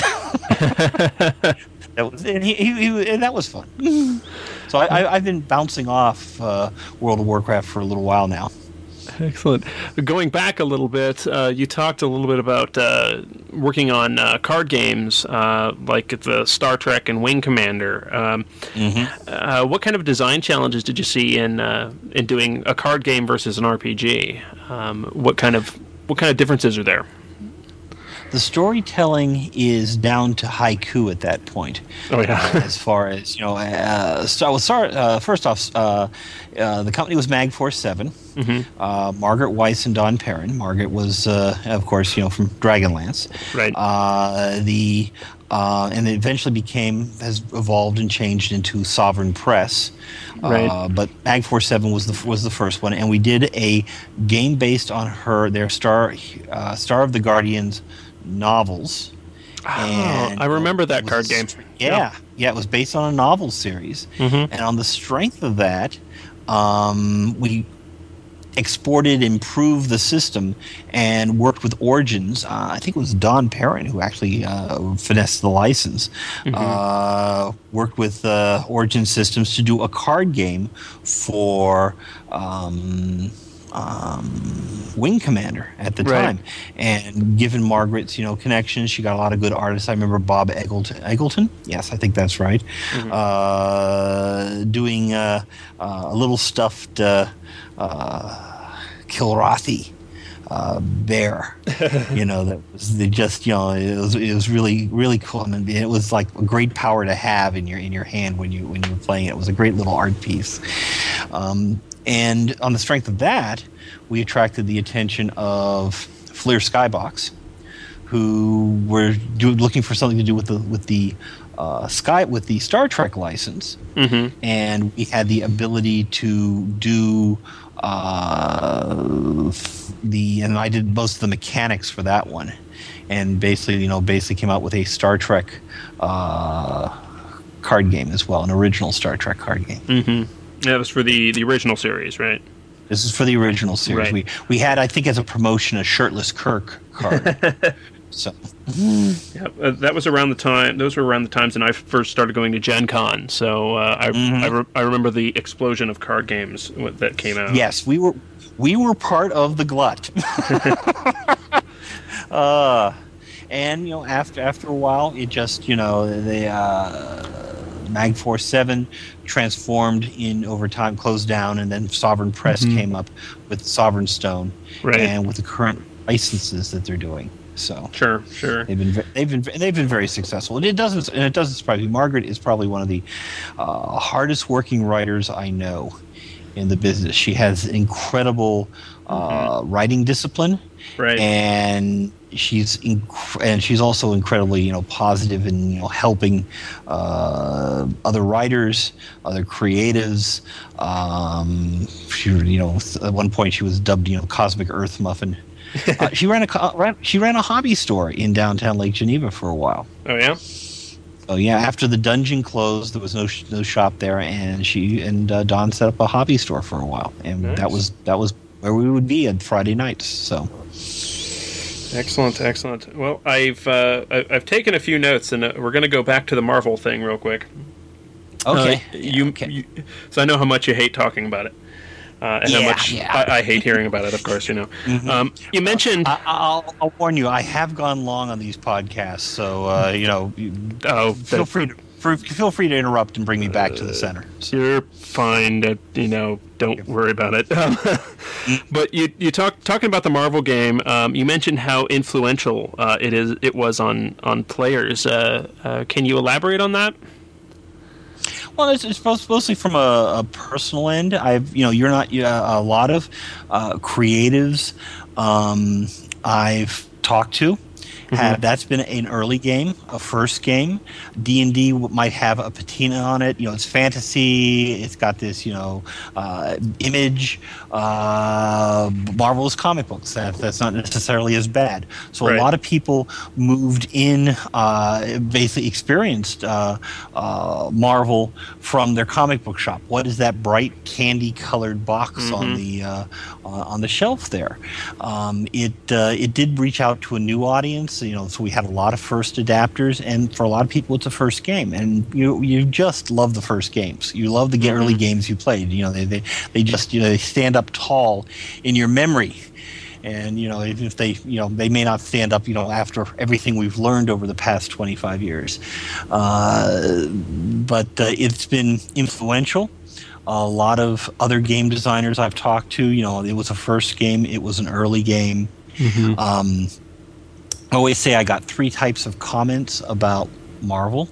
That was fun. So I've been bouncing off World of Warcraft for a little while now. Excellent. Going back a little bit, you talked a little bit about working on card games like the Star Trek and Wing Commander. What kind of design challenges did you see in doing a card game versus an RPG? What kind of differences are there? The storytelling is down to haiku at that point. Oh yeah. As far as first off, the company was Mag Force 7. Margaret Weiss and Don Perrin. Margaret was, of course, from Dragonlance. Right. And it eventually has evolved and changed into Sovereign Press. Right. But Mag Force 7 was the first one, and we did a game based on their Star of the Guardians novels. I remember that card game. Yeah, it was based on a novel series. And on the strength of that, we improved the system, and worked with Origins. I think it was Don Perrin who actually finessed the license. Worked with Origin Systems to do a card game for Wing Commander at the time. And given Margaret's connections, she got a lot of good artists. I remember Bob Eggleton. Yes, I think that's right. Doing a little stuffed Kilrathi bear, that was it was really, really cool, and it was like a great power to have in your hand when you were playing it. It was a great little art piece. And on the strength of that, we attracted the attention of Fleer Skybox, who were looking for something to do with the with the Star Trek license, and we had the ability to do and I did most of the mechanics for that one, and basically came out with a Star Trek card game as well, an original Star Trek card game. That was for the original series, right? This is for the original series. Right. We had, I think, as a promotion, a shirtless Kirk card. So yeah, that was around the time. Those were around the times when I first started going to Gen Con. So I remember the explosion of card games that came out. Yes, we were part of the glut. And after a while, it just Mag Force 7 transformed over time, closed down, and then Sovereign Press came up with Sovereign Stone, and with the current licenses that they're doing. So sure, they've been very successful, and it doesn't surprise me. Margaret is probably one of the hardest working writers I know in the business. She has incredible writing discipline, and she's also incredibly positive and helping other writers, other creatives. At one point she was dubbed Cosmic Earth Muffin. She ran a hobby store in downtown Lake Geneva for a while. Oh yeah. So yeah, after the dungeon closed, there was no shop there, and she and Don set up a hobby store for a while, and nice. that was where we would be on Friday nights. So excellent. Well, I've taken a few notes, and we're going to go back to the Marvel thing real quick. Okay. So I know how much you hate talking about it. And how much I hate hearing about it, of course, You mentioned... I'll warn you, I have gone long on these podcasts, so, feel free to interrupt and bring me back to the center. So. You're fine. Don't worry about it. But you talking about the Marvel game, you mentioned how influential it was on players. Can you elaborate on that? Well, it's mostly from a personal end. You're not a lot of creatives I've talked to. That's been an early game, a first game. D&D might have a patina on it. It's fantasy. It's got this, image. Marvel's comic books. That's not necessarily as bad. So a lot of people moved in, basically experienced Marvel from their comic book shop. What is that bright candy-colored box on the shelf there? It did reach out to a new audience. So we had a lot of first adapters, and for a lot of people, it's a first game, and you just love the first games. You love the early games you played. They just they stand up tall in your memory, and if they they may not stand up after everything we've learned over the past 25 years, but it's been influential. A lot of other game designers I've talked to, it was a first game, it was an early game. I always say I got 3 types of comments about Marvel.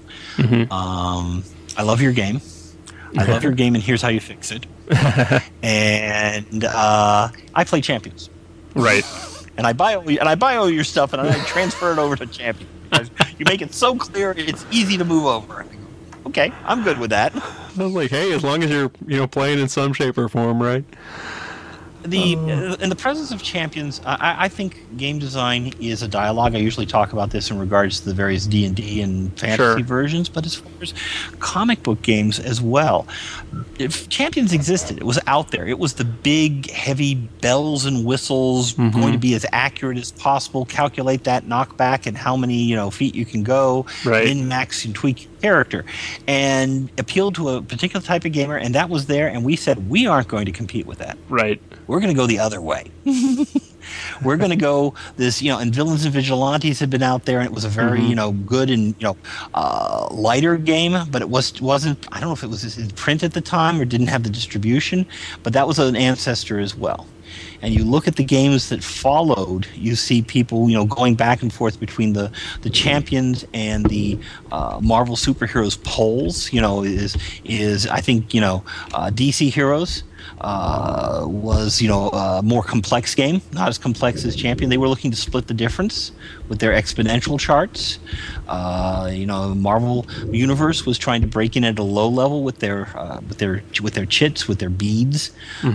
I love your game. I love your game, and here's how you fix it. And I play Champions. Right. And I buy all your stuff, and I transfer it over to Champions because you make it so clear it's easy to move over. Okay, I'm good with that. I was like, hey, as long as you're playing in some shape or form, right? In the presence of Champions, I think game design is a dialogue. I usually talk about this in regards to the various D&D and fantasy versions, but as far as comic book games as well, if Champions existed, it was out there. It was the big, heavy bells and whistles, going to be as accurate as possible, calculate that knockback and how many feet you can go, min-max and tweak your character, and appeal to a particular type of gamer, and that was there, and we said we aren't going to compete with that. Right. We're going to go the other way. We're going to go this, and Villains and Vigilantes had been out there, and it was a very, good and, lighter game, but it wasn't, I don't know if it was in print at the time or didn't have the distribution, but that was an ancestor as well. And you look at the games that followed, you see people, going back and forth between the Champions and the Marvel superheroes polls. Is I think DC Heroes was, a more complex game, not as complex as Champion. They were looking to split the difference with their exponential charts. Marvel Universe was trying to break in at a low level with their chits, with their beads.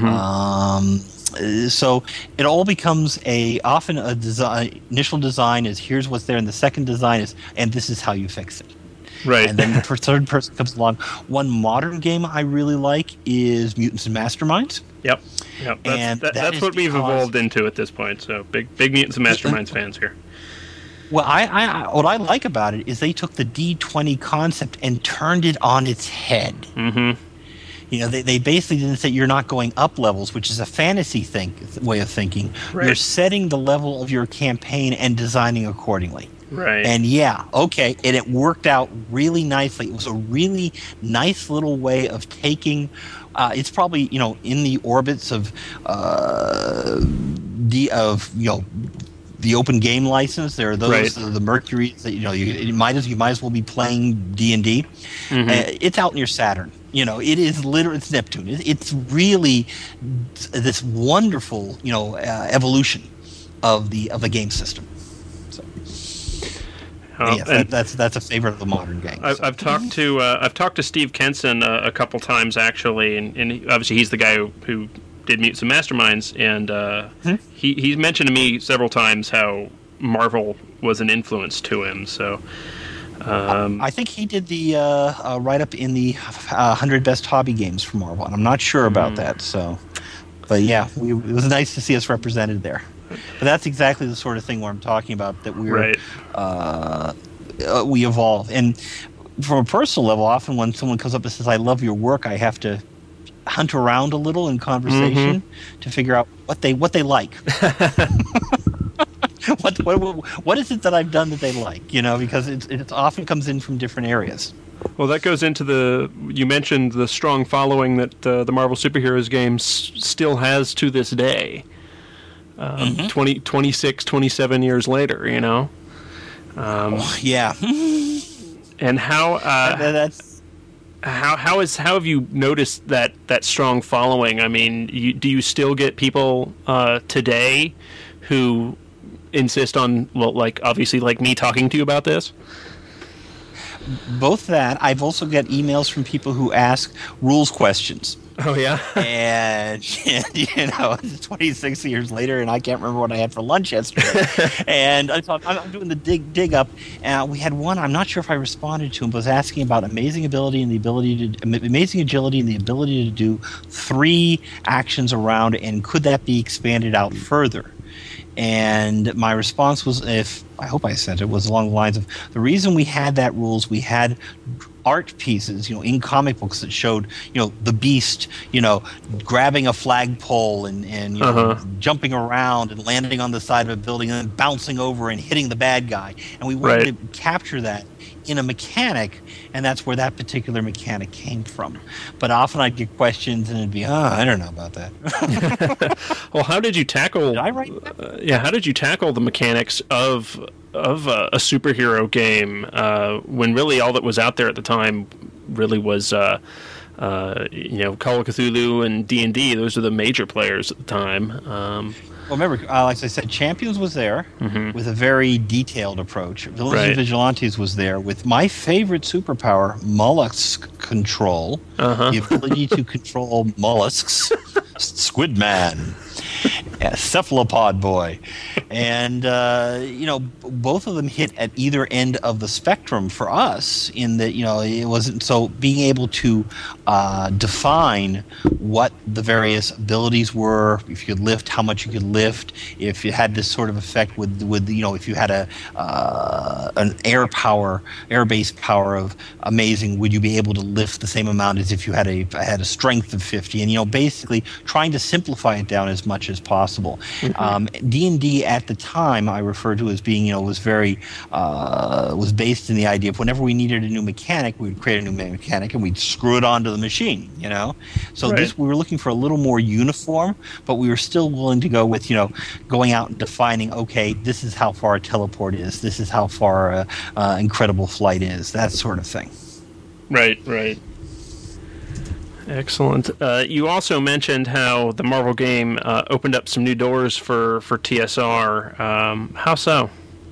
So it all becomes often a design. Initial design is here's what's there, and the second design is, and this is how you fix it. Right. And then the third person comes along. One modern game I really like is Mutants and Masterminds. Yep. That's what we've evolved into at this point. So big Mutants and Masterminds fans here. Well, what I like about it is they took the D20 concept and turned it on its head. Mm-hmm. They basically didn't say you're not going up levels, which is a fantasy way of thinking. Right. You're setting the level of your campaign and designing accordingly. Right. And and it worked out really nicely. It was a really nice little way of taking. It's probably in the orbits of the open game license. There are those the Mercuries that you might as well be playing D&D. Mm-hmm. It's out near Saturn. It is literally, it's Neptune. It's really this wonderful evolution of the game system. So that's a favorite of the modern game. I've talked to Steve Kenson a couple times actually, and obviously he's the guy who did Mutants and Masterminds, and he's mentioned to me several times how Marvel was an influence to him. So I think he did the write-up in the 100 Best Hobby Games for Marvel, and I'm not sure about that. So, but yeah, it was nice to see us represented there. But that's exactly the sort of thing where I'm talking about, that we evolve. And from a personal level, often when someone comes up and says, "I love your work," I have to hunt around a little in conversation to figure out what they like. What is it that I've done that they like? Because it often comes in from different areas. Well, that goes into you mentioned the strong following that the Marvel Superheroes game still has to this day. 26, 27 years later, yeah. And how how have you noticed that strong following? I mean, do you still get people today who insist on, obviously like me talking to you about this? Both that. I've also got emails from people who ask rules questions. Oh, yeah? And, 26 years later, and I can't remember what I had for lunch yesterday. And I thought, I'm doing the dig up. And we had one, I'm not sure if I responded to him, but was asking about amazing agility and the ability to do 3 actions around, and could that be expanded out further? And my response was, I hope I sent it, was along the lines of, the reason we had that rules, we had art pieces, in comic books that showed, the Beast, grabbing a flagpole and jumping around and landing on the side of a building and then bouncing over and hitting the bad guy. And we wanted to capture that in a mechanic, and that's where that particular mechanic came from. But often I'd get questions and it'd be, I don't know about that. Well, how did you tackle? Did I write that? How did you tackle the mechanics of a superhero game when really all that was out there at the time really was Call of Cthulhu and D&D? Those are the major players at the time. Well, remember, like I said, Champions was there with a very detailed approach. Villains and Vigilantes was there with my favorite superpower, mollusk control, the ability to control mollusks, Squid Man, Cephalopod Boy. And, both of them hit at either end of the spectrum for us in that, it wasn't so being able to define what the various abilities were, if you could lift, how much you could lift, if you had this sort of effect with if you had an air-based power of amazing, would you be able to lift the same amount as if you had a strength of 50? And, basically trying to simplify it down as much as possible. D&D at the time I refer to as being, was very, was based in the idea of whenever we needed a new mechanic, we would create a new mechanic and we'd screw it onto the machine, So we were looking for a little more uniform, but we were still willing to go with, going out and defining, okay, this is how far a teleport is, this is how far incredible flight is, that sort of thing. Right. Excellent. You also mentioned how the Marvel game opened up some new doors for TSR. How so?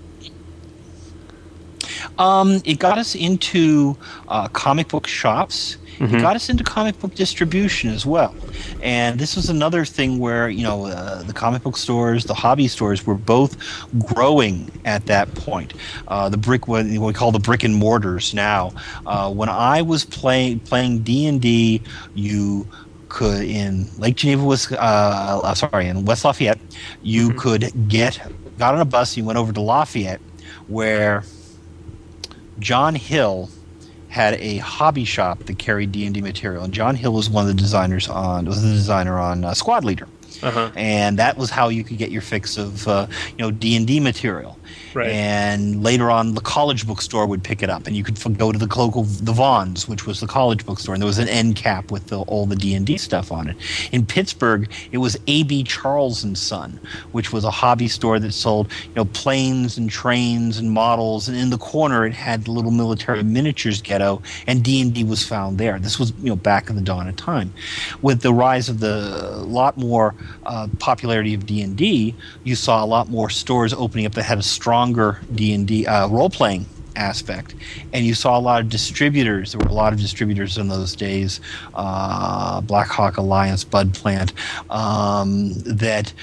It got us into comic book shops. It got us into comic book distribution as well. And this was another thing where, the comic book stores, the hobby stores were both growing at that point. What we call the brick and mortars now. When I was playing D&D, you could, in Lake Geneva, in West Lafayette, you could got on a bus, you went over to Lafayette, where John Hill had a hobby shop that carried D&D material, and John Hill was one of the designers on Squad Leader, and that was how you could get your fix of D&D material. Right. And later on, the college bookstore would pick it up, and you could go to the Vaughn's, which was the college bookstore, and there was an end cap with all the D&D stuff on it. In Pittsburgh, it was A.B. Charles and Son, which was a hobby store that sold planes and trains and models, and in the corner it had the little military miniatures ghetto, and D&D was found there. This was back in the dawn of time. With the rise of the lot more popularity of D&D, you saw a lot more stores opening up that had a stronger D&D role-playing aspect, and you saw a lot of distributors. There were a lot of distributors in those days, Black Hawk Alliance, Bud Plant, that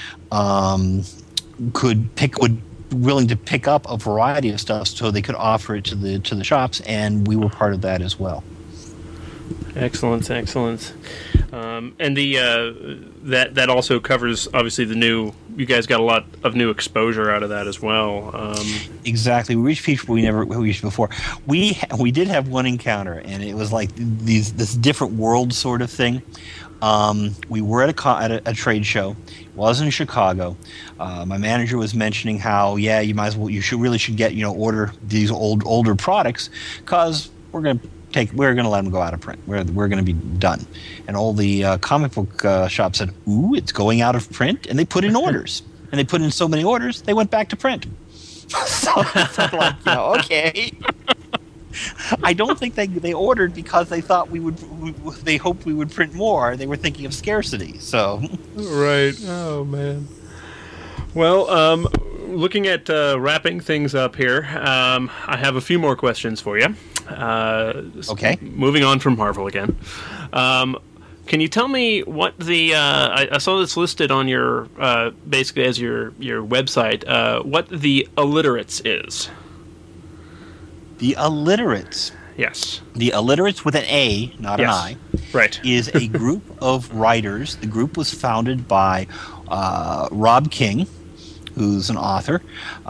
willing to pick up a variety of stuff so they could offer it to the shops, and we were part of that as well. Excellent. And that also covers, obviously, the new. You guys got a lot of new exposure out of that as well. Exactly, we reached people we never reached before. We did have one encounter, and it was like this different world sort of thing. We were at a trade show. It was in Chicago. My manager was mentioning how you really should get order these older products, because we're going to let them go out of print. We're going to be done. And all the comic book shops said, "Ooh, it's going out of print," and they put in orders. And they put in so many orders, they went back to print. so I'm like, okay. I don't think they ordered because they thought they hoped we would print more. They were thinking of scarcity. So right. Oh man. Well, looking at wrapping things up here, I have a few more questions for you. Okay. Moving on from Marvel again. Can you tell me what the I saw this listed on your basically as your website, what the Alliterates is? The Alliterates. Yes. The Alliterates with an A, not an I. Right. Is a group of writers. The group was founded by Rob King, who's an author,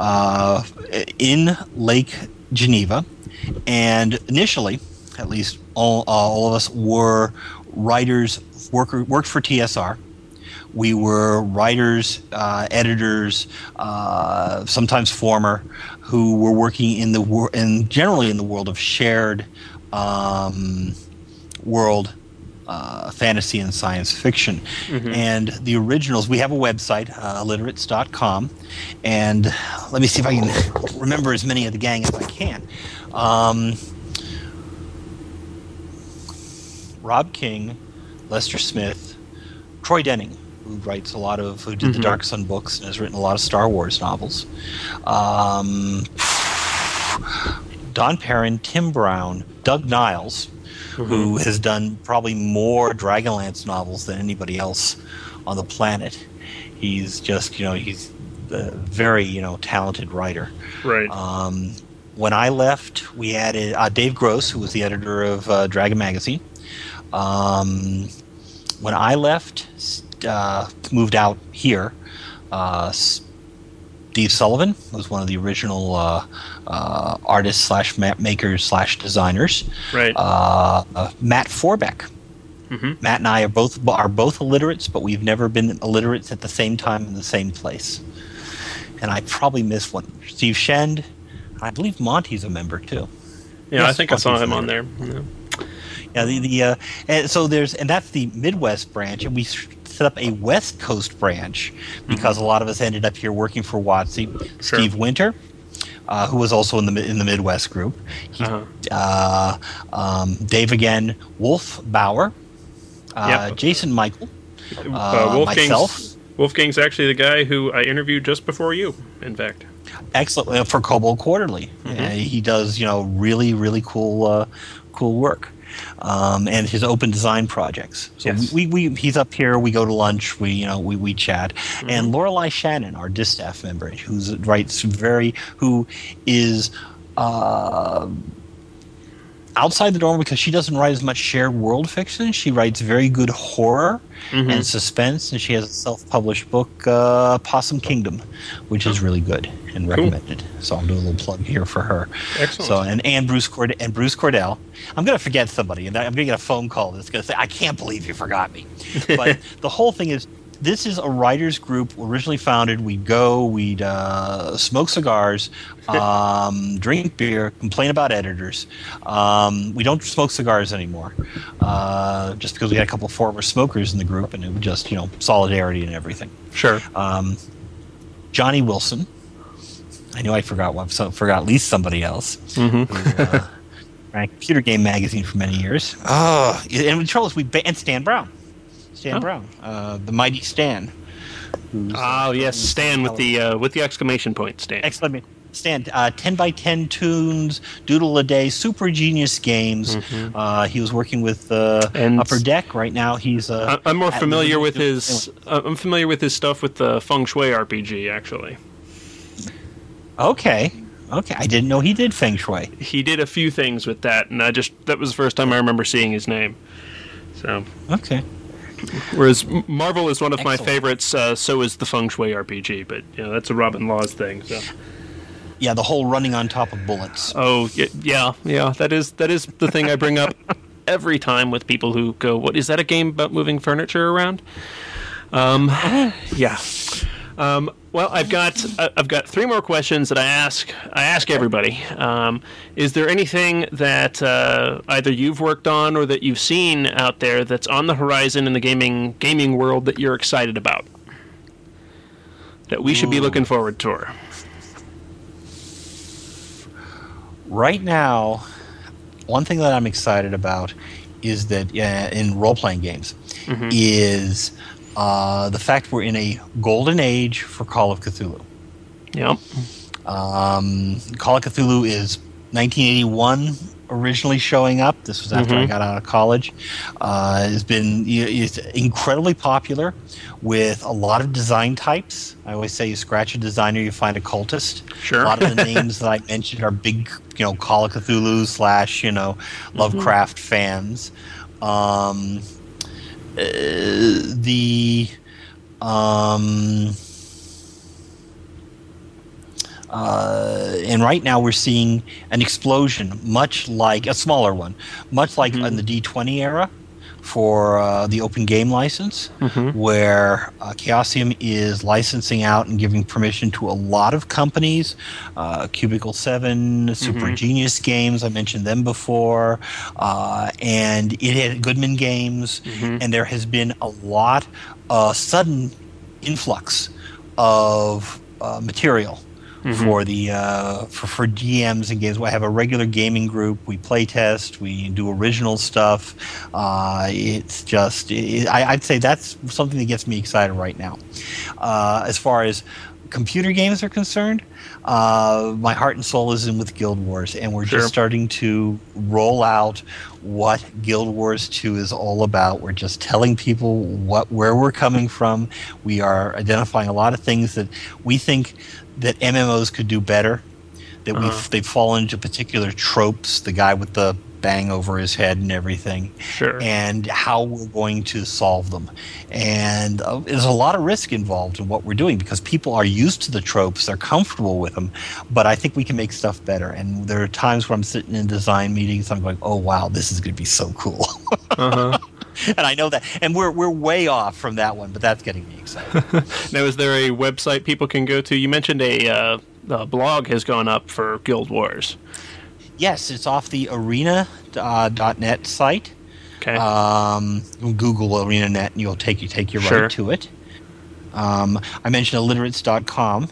in Lake Geneva. And initially, at least all of us were writers, worked for TSR. We were writers, editors, sometimes former, who were working generally in the world of shared world, fantasy and science fiction. Mm-hmm. And the originals, we have a website, alliterates.com, and let me see if I can remember as many of the gang as I can. Rob King, Lester Smith, Troy Denning, who did the Dark Sun books and has written a lot of Star Wars novels. Don Perrin, Tim Brown, Doug Niles, who has done probably more Dragonlance novels than anybody else on the planet. He's just, he's a very, talented writer. Right. When I left, we added Dave Gross, who was the editor of Dragon Magazine. When I left, moved out here, Steve Sullivan was one of the original artists / map makers / designers. Right. Matt Forbeck. Mm-hmm. Matt and I are both illiterates, but we've never been illiterates at the same time in the same place. And I probably missed one. Steve Shend. I believe Monty's a member too. Yeah, yes, I think Monty's I saw him on there. Yeah. And that's the Midwest branch, and we set up a West Coast branch because a lot of us ended up here working for WotC. Sure. Steve Winter, who was also in the Midwest group. Dave again, Wolf Bauer, Yep. Jason Michael, myself. Wolfgang's actually the guy who I interviewed just before you, in fact. Excellent for Kobold Quarterly. He does, really, really cool work, and his open design projects. So Yes. we he's up here. We go to lunch. We chat. And Lorelei Shannon, our distaff member, who is outside the norm because she doesn't write as much shared world fiction. She writes very good horror and suspense, and she has a self-published book, Possum Kingdom, which is really good and recommended. So I'll do a little plug here for her. Excellent. So and Bruce Cordell. I'm going to forget somebody, and I'm going to get a phone call that's going to say, "I can't believe you forgot me." But the whole thing is, this is a writers group originally founded. We'd smoke cigars, drink beer, complain about editors. We don't smoke cigars anymore, just because we had a couple of former smokers in the group, and it was just solidarity and everything. Sure. Johnny Wilson. I knew I forgot at least somebody else. Who, ran Computer Game Magazine for many years. And the trouble is, and Stan Brown. Brown, the mighty Stan. Yes, Stan with the exclamation point. Stan. Stan, 10 by 10 tunes, Doodle a Day, Super Genius Games. He was working with Upper Deck. Right now, he's. I'm more familiar with his. I'm familiar with his stuff with the Feng Shui RPG, actually. Okay. I didn't know he did Feng Shui. He did a few things with that, and that was the first time I remember seeing his name. So. Okay. Whereas Marvel is one of my Excellent. favorites, so is the Feng Shui RPG, but that's a Robin Laws thing. So. Yeah, the whole running on top of bullets. Oh yeah, that is the thing I bring up every time with people who go, "What is that? A game about moving furniture around?" Yeah. Well, I've got 3 more questions that I ask everybody. Is there anything that either you've worked on or that you've seen out there that's on the horizon in the gaming world that you're excited about, that we should be looking forward to? Right now, one thing that I'm excited about is that in role-playing games is the fact we're in a golden age for Call of Cthulhu. Yep. Call of Cthulhu is 1981 originally showing up. This was after I got out of college. It's incredibly popular with a lot of design types. I always say you scratch a designer, you find a cultist. Sure. A lot of the names that I mentioned are big, Call of Cthulhu / Lovecraft fans. And right now we're seeing an explosion, much like a smaller one, much like in the D20 era for the open game license, where Chaosium is licensing out and giving permission to a lot of companies, Cubicle 7, Super Genius Games, I mentioned them before, and it had Goodman Games, and there has been a lot sudden influx of material for the for GMs and games. I have a regular gaming group. We play test. We do original stuff. It's just I'd say that's something that gets me excited right now. As far as computer games are concerned, my heart and soul is in with Guild Wars, and we're just starting to roll out what Guild Wars 2 is all about. We're just telling people where we're coming from. We are identifying a lot of things that we think that MMOs could do better, that they've fallen into particular tropes, the guy with the bang over his head and everything, and how we're going to solve them. And there's a lot of risk involved in what we're doing because people are used to the tropes, they're comfortable with them, but I think we can make stuff better. And there are times where I'm sitting in design meetings, I'm going, oh wow, this is going to be so cool. And I know that, and we're way off from that one, but that's getting me excited. Now, is there a website people can go to? You mentioned a blog has gone up for Guild Wars. Yes, it's off the arena.net site. Okay. Google ArenaNet, and you'll take you right to it. I mentioned illiterates.com.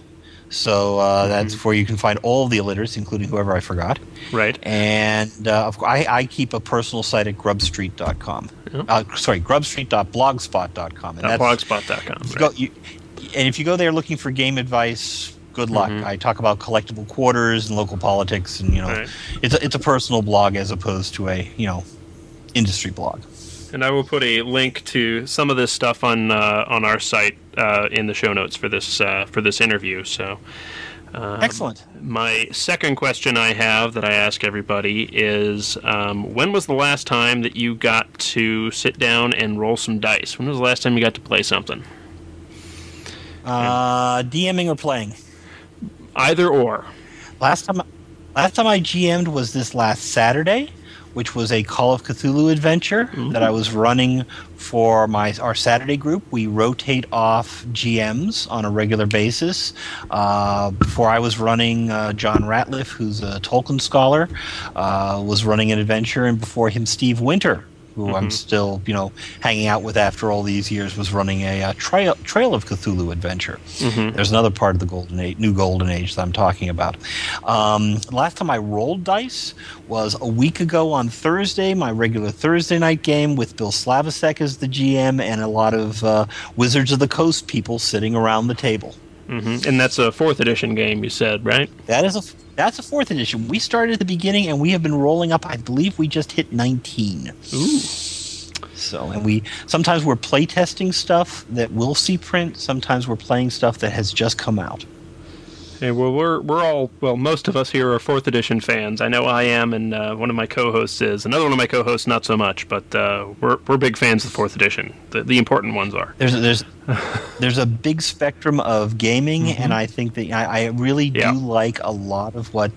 So that's where you can find all of the illiterates, including whoever I forgot. Right. And of course, I keep a personal site at grubstreet.com. Grubstreet.blogspot.com. And blogspot.com. And if you go there looking for game advice, good luck. I talk about collectible quarters and local politics, and it's a personal blog as opposed to a industry blog. And I will put a link to some of this stuff on our site in the show notes for this interview. So, excellent. My second question I have that I ask everybody is, when was the last time that you got to sit down and roll some dice? When was the last time you got to play something? DMing or playing? Either or. Last time I GM'd was this last Saturday, which was a Call of Cthulhu adventure that I was running for our Saturday group. We rotate off GMs on a regular basis. Before I was running, John Ratliff, who's a Tolkien scholar, was running an adventure, and before him, Steve Winter, who I'm still, hanging out with after all these years, was running a Trail of Cthulhu adventure. There's another part of the new golden age that I'm talking about. Last time I rolled dice was a week ago on Thursday, my regular Thursday night game with Bill Slavacek as the GM and a lot of Wizards of the Coast people sitting around the table. And that's a 4th edition game, you said, right? That's a 4th edition. We started at the beginning, and we have been rolling up. I believe we just hit 19. Ooh. So, and sometimes we're play testing stuff that will see print. Sometimes we're playing stuff that has just come out. Okay, well, we're all, most of us here are 4th edition fans. I know I am, and one of my co-hosts is. Another one of my co-hosts, not so much, but we're big fans of the 4th edition. The important ones are. There's a big spectrum of gaming, and I think that I really do like a lot of what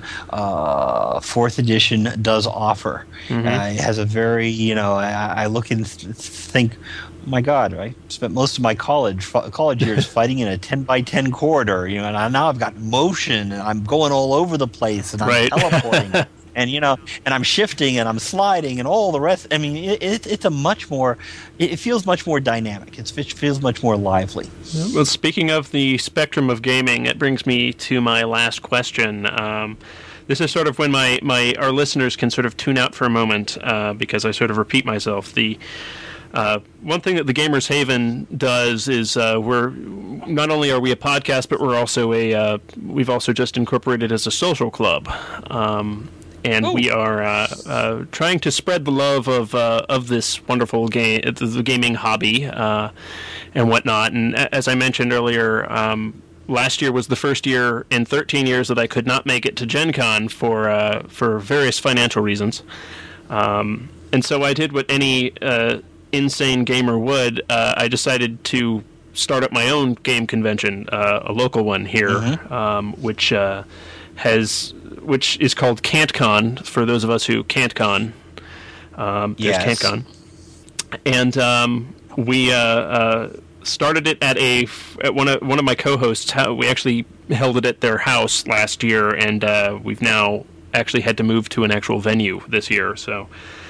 4th edition does offer. It has a very, I look and think, my God, I spent most of my college years fighting in a 10x10 corridor, and now I've got motion, and I'm going all over the place, and I'm teleporting, and and I'm shifting, and I'm sliding, and all the rest. I mean, it's a much more. It feels much more dynamic. It feels much more lively. Well, speaking of the spectrum of gaming, it brings me to my last question. This is sort of when our listeners can sort of tune out for a moment because I sort of repeat myself. One thing that the Gamers Haven does is we're not only are we a podcast, but we're also we've also just incorporated as a social club, and we are trying to spread the love of this wonderful game, the gaming hobby, and whatnot. And as I mentioned earlier, last year was the first year in 13 years that I could not make it to Gen Con for various financial reasons, and so I did what any insane gamer would. I decided to start up my own game convention, a local one here, which is called Can'tCon for those of us who can't con. There's Can'tCon, and we started it at one of my co-hosts. We actually held it at their house last year, and we've now actually had to move to an actual venue this year. So.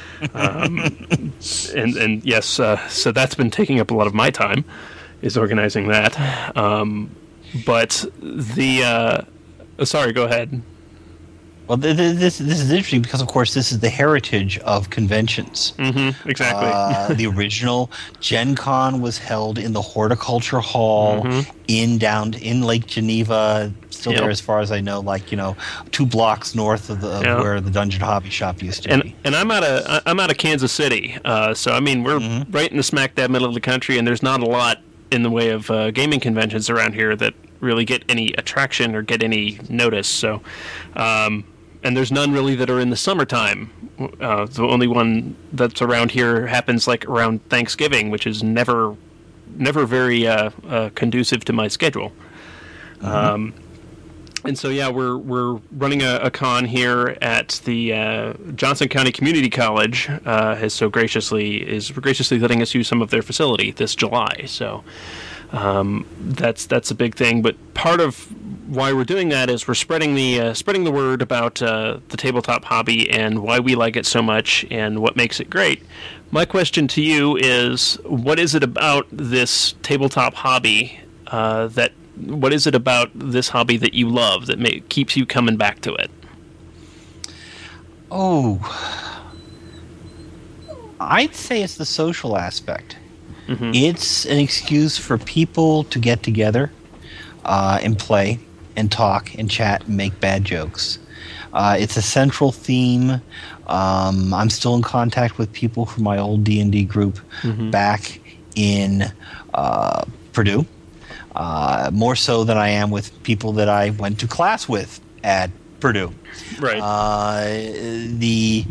And yes, so that's been taking up a lot of my time, is organizing that. But sorry, go ahead. Well, this is interesting because, of course, this is the heritage of conventions. Exactly. The original Gen Con was held in the Horticulture Hall in Lake Geneva, still there as far as I know, 2 blocks north of where the Dungeon Hobby Shop used to be. And I'm out of Kansas City, so I mean we're right in the smack dab middle of the country, and there's not a lot in the way of gaming conventions around here that really get any attraction or get any notice. So. And there's none really that are in the summertime. The only one that's around here happens around Thanksgiving, which is never very conducive to my schedule. And so we're running a con here at the Johnson County Community College. Is graciously letting us use some of their facility this July. So that's a big thing. But part of why we're doing that is we're spreading the word about the tabletop hobby and why we like it so much and what makes it great. My question to you is, what is it about this tabletop hobby that What is it about this hobby that you love that keeps you coming back to it? Oh, I'd say it's the social aspect. Mm-hmm. It's an excuse for people to get together and play and talk and chat and make bad jokes. It's a central theme. I'm still in contact with people from my old D&D group back in Purdue, more so than I am with people that I went to class with at Purdue. Right. The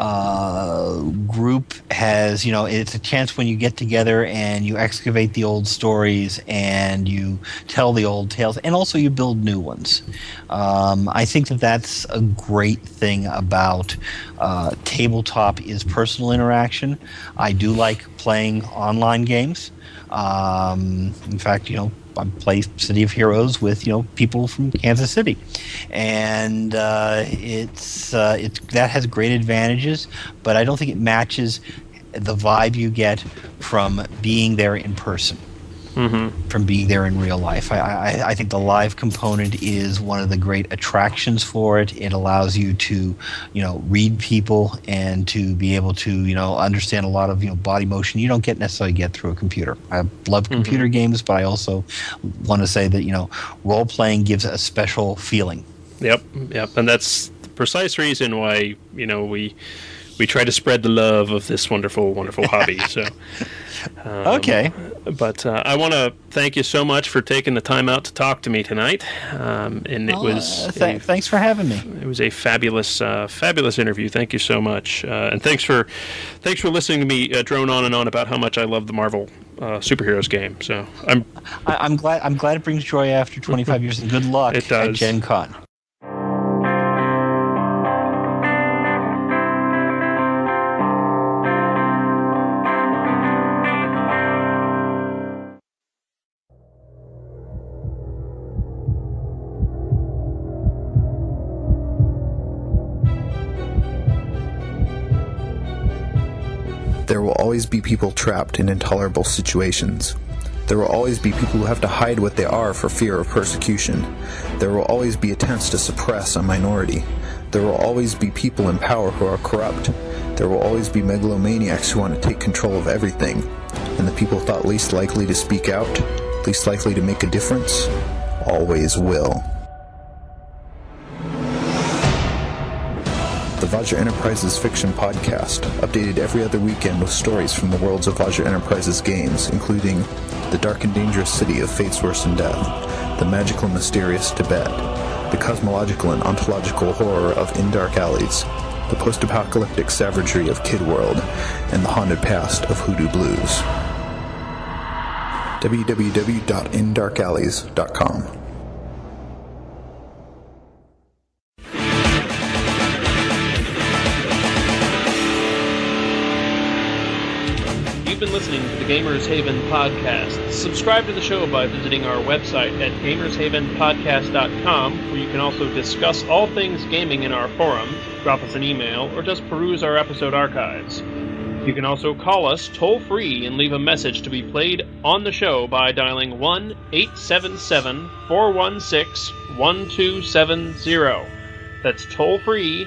group has, it's a chance when you get together and you excavate the old stories and you tell the old tales, and also you build new ones. I think that that's a great thing about tabletop is personal interaction. I do like playing online games. In fact, I play City of Heroes with people from Kansas City, and it's that has great advantages, but I don't think it matches the vibe you get from being there in person, from being there in real life. I think the live component is one of the great attractions for it. It allows you to read people and to be able to understand a lot of body motion you don't necessarily get through a computer. I love computer games, but I also want to say that role playing gives a special feeling. Yep, and that's the precise reason why we try to spread the love of this wonderful hobby. So, okay. But I want to thank you so much for taking the time out to talk to me tonight. And it was thanks for having me. It was a fabulous interview. Thank you so much, and thanks for listening to me drone on and on about how much I love the Marvel superheroes game. So I'm glad it brings joy after 25 years, and good luck it does. At Gen Con. There will always be people trapped in intolerable situations. There will always be people who have to hide what they are for fear of persecution. There will always be attempts to suppress a minority. There will always be people in power who are corrupt. There will always be megalomaniacs who want to take control of everything. And the people thought least likely to speak out, least likely to make a difference, always will. The Vajra Enterprises Fiction Podcast, updated every other weekend with stories from the worlds of Vajra Enterprises games, including The Dark and Dangerous City of Fate's Worse and Death, The Magical and Mysterious Tibet, The Cosmological and Ontological Horror of In Dark Alleys, The Post-Apocalyptic Savagery of Kid World, and The Haunted Past of Hoodoo Blues. www.indarkalleys.com. You've been listening to the Gamers Haven podcast. Subscribe to the show by visiting our website at gamershavenpodcast.com, where you can also discuss all things gaming in our forum, drop us an email, or just peruse our episode archives. You can also call us toll-free and leave a message to be played on the show by dialing 1-877-416-1270. That's toll-free,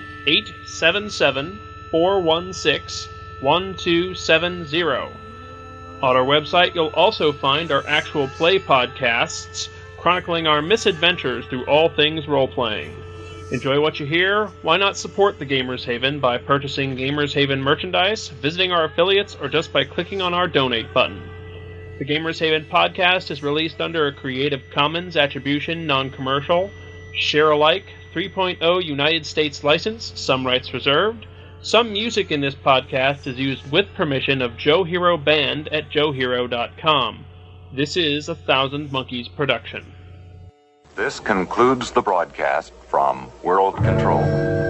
877-416-1270. On our website, you'll also find our actual play podcasts, chronicling our misadventures through all things role-playing. Enjoy what you hear? Why not support the Gamers Haven by purchasing Gamers Haven merchandise, visiting our affiliates, or just by clicking on our donate button? The Gamers Haven podcast is released under a Creative Commons Attribution Non-Commercial, Share-alike 3.0 United States license, some rights reserved. Some music in this podcast is used with permission of Joe Hero Band at joehero.com. This is a Thousand Monkeys production. This concludes the broadcast from World Control.